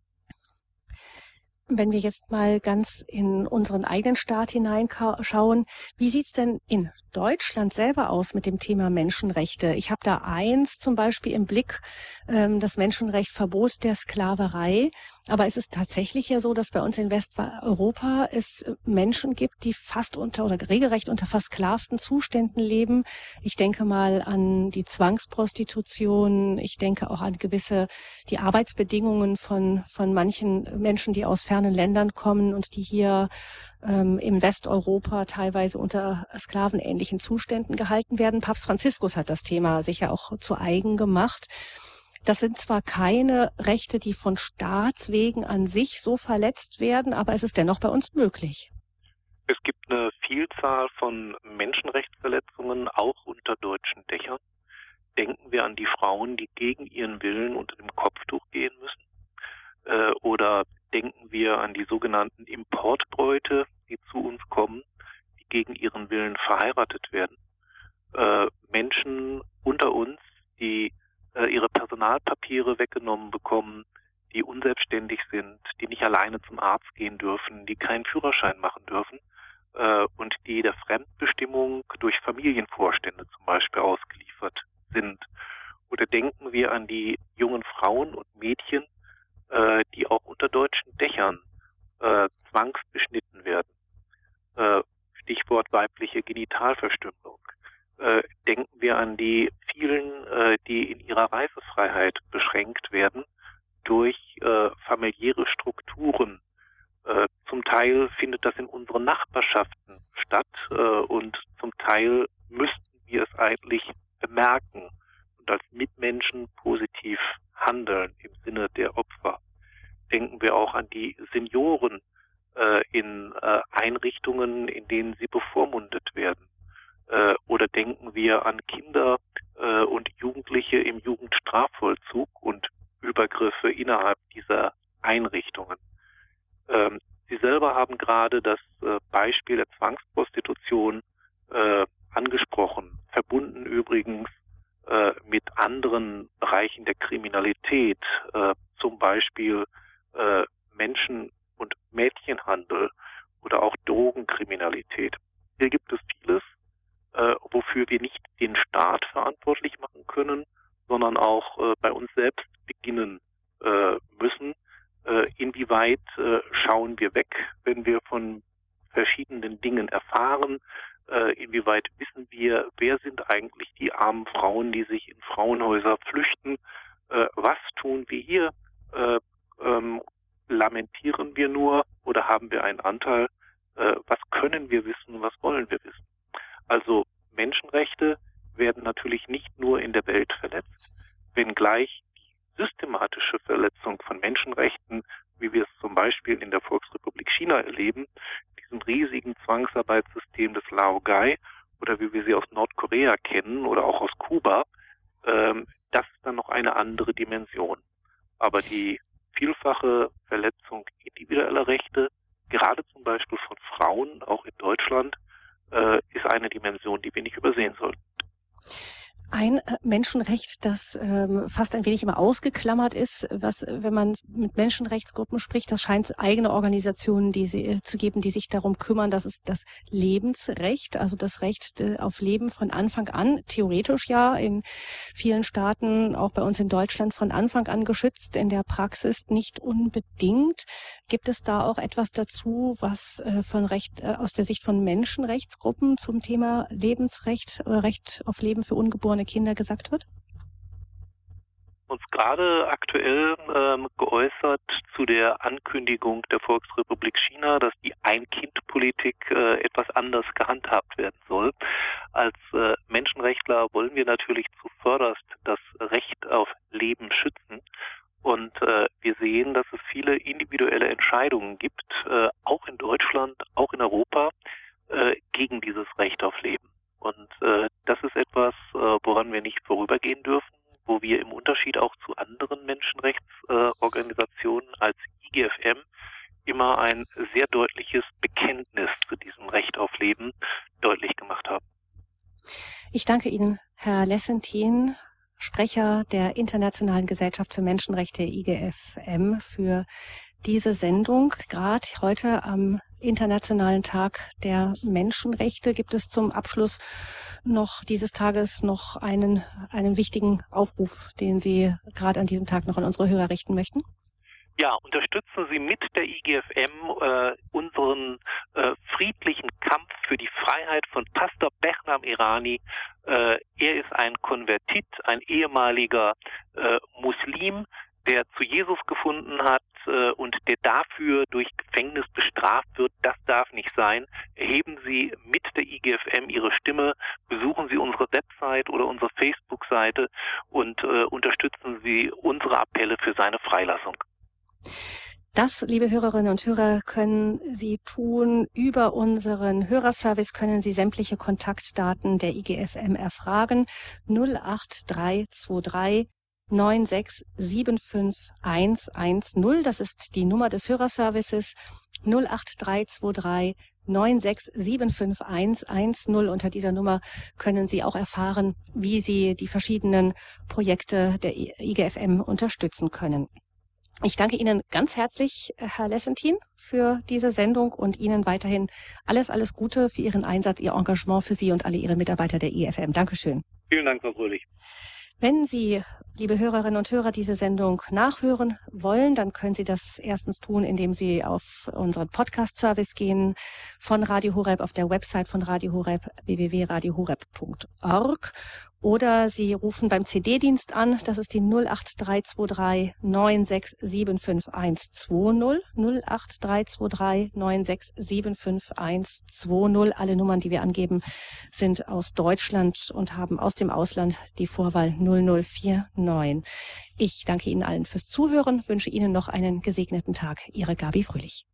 Wenn wir jetzt mal ganz in unseren eigenen Staat hineinschauen, wie sieht's denn in Deutschland selber aus mit dem Thema Menschenrechte? Ich habe da eins zum Beispiel im Blick, ähm, das Menschenrecht Verbot der Sklaverei. Aber es ist tatsächlich ja so, dass bei uns in Westeuropa es Menschen gibt, die fast unter oder regelrecht unter versklavten Zuständen leben. Ich denke mal an die Zwangsprostitution. Ich denke auch an gewisse, die Arbeitsbedingungen von, von manchen Menschen, die aus fernen Ländern kommen und die hier ähm, im Westeuropa teilweise unter sklavenähnlichen Zuständen gehalten werden. Papst Franziskus hat das Thema sicher auch zu eigen gemacht. Das sind zwar keine Rechte, die von Staatswegen an sich so verletzt werden, aber es ist dennoch bei uns möglich. Es gibt eine Vielzahl von Menschenrechtsverletzungen, auch unter deutschen Dächern. Denken wir an die Frauen, die gegen ihren Willen unter dem Kopftuch gehen müssen. Äh, oder denken wir an die sogenannten Importbräute, die zu uns kommen, die gegen ihren Willen verheiratet werden. Äh, Menschen unter uns, die ihre Personalpapiere weggenommen bekommen, die unselbstständig sind, die nicht alleine zum Arzt gehen dürfen, die keinen Führerschein machen dürfen äh, und die der Fremdbestimmung durch Familienvorstände zum Beispiel ausgeliefert sind. Oder denken wir an die jungen Frauen und Mädchen, äh, die auch unter deutschen Dächern äh, zwangsbeschnitten werden. Äh, Stichwort weibliche Genitalverstümmelung. Äh, denken wir an die vielen, äh, die in ihrer Reisefreiheit beschränkt werden durch äh, familiäre Strukturen. Äh, zum Teil findet das in unseren Nachbarschaften statt äh, und zum Teil müssten wir es eigentlich bemerken und als Mitmenschen positiv handeln im Sinne der Opfer. Denken wir auch an die Senioren äh, in äh, Einrichtungen, in denen sie bevormundet werden. Äh, oder denken wir an Kinder äh, und Jugendliche im Jugendstrafvollzug und Übergriffe innerhalb dieser Einrichtungen. Ähm, Sie selber haben gerade das äh, Beispiel der Zwangsprostitution äh, angesprochen, verbunden übrigens äh, mit anderen Bereichen der Kriminalität, äh, zum Beispiel äh, Menschen- und Mädchenhandel oder auch Drogenkriminalität. Hier gibt es vieles, wofür wir nicht den Staat verantwortlich machen können, sondern auch äh, bei uns selbst beginnen äh, müssen. Äh, inwieweit äh, schauen wir weg, wenn wir von verschiedenen Dingen erfahren? Äh, inwieweit wissen wir, wer sind eigentlich die armen Frauen, die sich in Frauenhäuser flüchten? Äh, was tun wir hier? Äh, ähm, lamentieren wir nur oder haben wir einen Anteil? Äh, was können wir wissen? Was wollen wir wissen? Also Menschenrechte werden natürlich nicht nur in der Welt verletzt, wenngleich die systematische Verletzung von Menschenrechten, wie wir es zum Beispiel in der Volksrepublik China erleben, diesem riesigen Zwangsarbeitssystem des Laogai oder wie wir sie aus Nordkorea kennen oder auch aus Kuba, ähm, das ist dann noch eine andere Dimension. Aber die vielfache Verletzung individueller Rechte, gerade zum Beispiel von Frauen, auch in Deutschland, äh, ist eine Dimension, die wir nicht übersehen sollten. Ein Menschenrecht, das ähm, fast ein wenig immer ausgeklammert ist, was, wenn man mit Menschenrechtsgruppen spricht, das scheint eigene Organisationen die sie, äh, zu geben, die sich darum kümmern, das ist das Lebensrecht, also das Recht äh, auf Leben von Anfang an, theoretisch ja in vielen Staaten, auch bei uns in Deutschland von Anfang an geschützt, in der Praxis nicht unbedingt. Gibt es da auch etwas dazu, was äh, von Recht äh, aus der Sicht von Menschenrechtsgruppen zum Thema Lebensrecht, äh, Recht auf Leben für ungeborene Kinder gesagt wird? Uns gerade aktuell ähm, geäußert zu der Ankündigung der Volksrepublik China, dass die Ein-Kind-Politik äh, etwas anders gehandhabt werden soll. Als äh, Menschenrechtler wollen wir natürlich zuvörderst das Recht auf Leben schützen. Und äh, wir sehen, dass es viele individuelle Entscheidungen gibt, äh, auch in Deutschland, auch in Europa, äh, gegen dieses Recht auf Leben. Und äh, das ist etwas, äh, woran wir nicht vorübergehen dürfen, wo wir im Unterschied auch zu anderen Menschenrechtsorganisationen äh, als I G F M immer ein sehr deutliches Bekenntnis zu diesem Recht auf Leben deutlich gemacht haben. Ich danke Ihnen, Herr Lessentin, Sprecher der Internationalen Gesellschaft für Menschenrechte I G F M, für diese Sendung. Gerade heute am Internationalen Tag der Menschenrechte gibt es zum Abschluss noch dieses Tages noch einen, einen wichtigen Aufruf, den Sie gerade an diesem Tag noch an unsere Hörer richten möchten. Ja, unterstützen Sie mit der I G F M äh, unseren äh, friedlichen Kampf für die Freiheit von Pastor Behnam Irani. Äh, er ist ein Konvertit, ein ehemaliger äh, Muslim, der zu Jesus gefunden hat äh, und der dafür durch Gefängnis bestraft wird. Das darf nicht sein. Erheben Sie mit der I G F M Ihre Stimme, besuchen Sie unsere Website oder unsere Facebook-Seite und äh, unterstützen Sie unsere Appelle für seine Freilassung. Das, liebe Hörerinnen und Hörer, können Sie tun. Über unseren Hörerservice können Sie sämtliche Kontaktdaten der I G F M erfragen. null acht drei zwei drei neun sechs sieben fünf eins eins null. Das ist die Nummer des Hörerservices. null acht drei zwei drei neun sechs sieben fünf eins eins null. Unter dieser Nummer können Sie auch erfahren, wie Sie die verschiedenen Projekte der I G F M unterstützen können. Ich danke Ihnen ganz herzlich, Herr Lessentin, für diese Sendung und Ihnen weiterhin alles, alles Gute für Ihren Einsatz, Ihr Engagement für Sie und alle Ihre Mitarbeiter der I G F M. Dankeschön. Vielen Dank, Frau Fröhlich. Wenn Sie, liebe Hörerinnen und Hörer, diese Sendung nachhören wollen, dann können Sie das erstens tun, indem Sie auf unseren Podcast-Service gehen von Radio Horeb auf der Website von Radio Horeb, w w w punkt radio horeb punkt org. Oder Sie rufen beim C D-Dienst an, das ist die null acht drei zwei drei neun sechs sieben fünf eins zwei null, null acht drei zwei drei neun sechs sieben fünf eins zwei null. Alle Nummern, die wir angeben, sind aus Deutschland und haben aus dem Ausland die Vorwahl null null vier neun. Ich danke Ihnen allen fürs Zuhören, wünsche Ihnen noch einen gesegneten Tag. Ihre Gabi Fröhlich.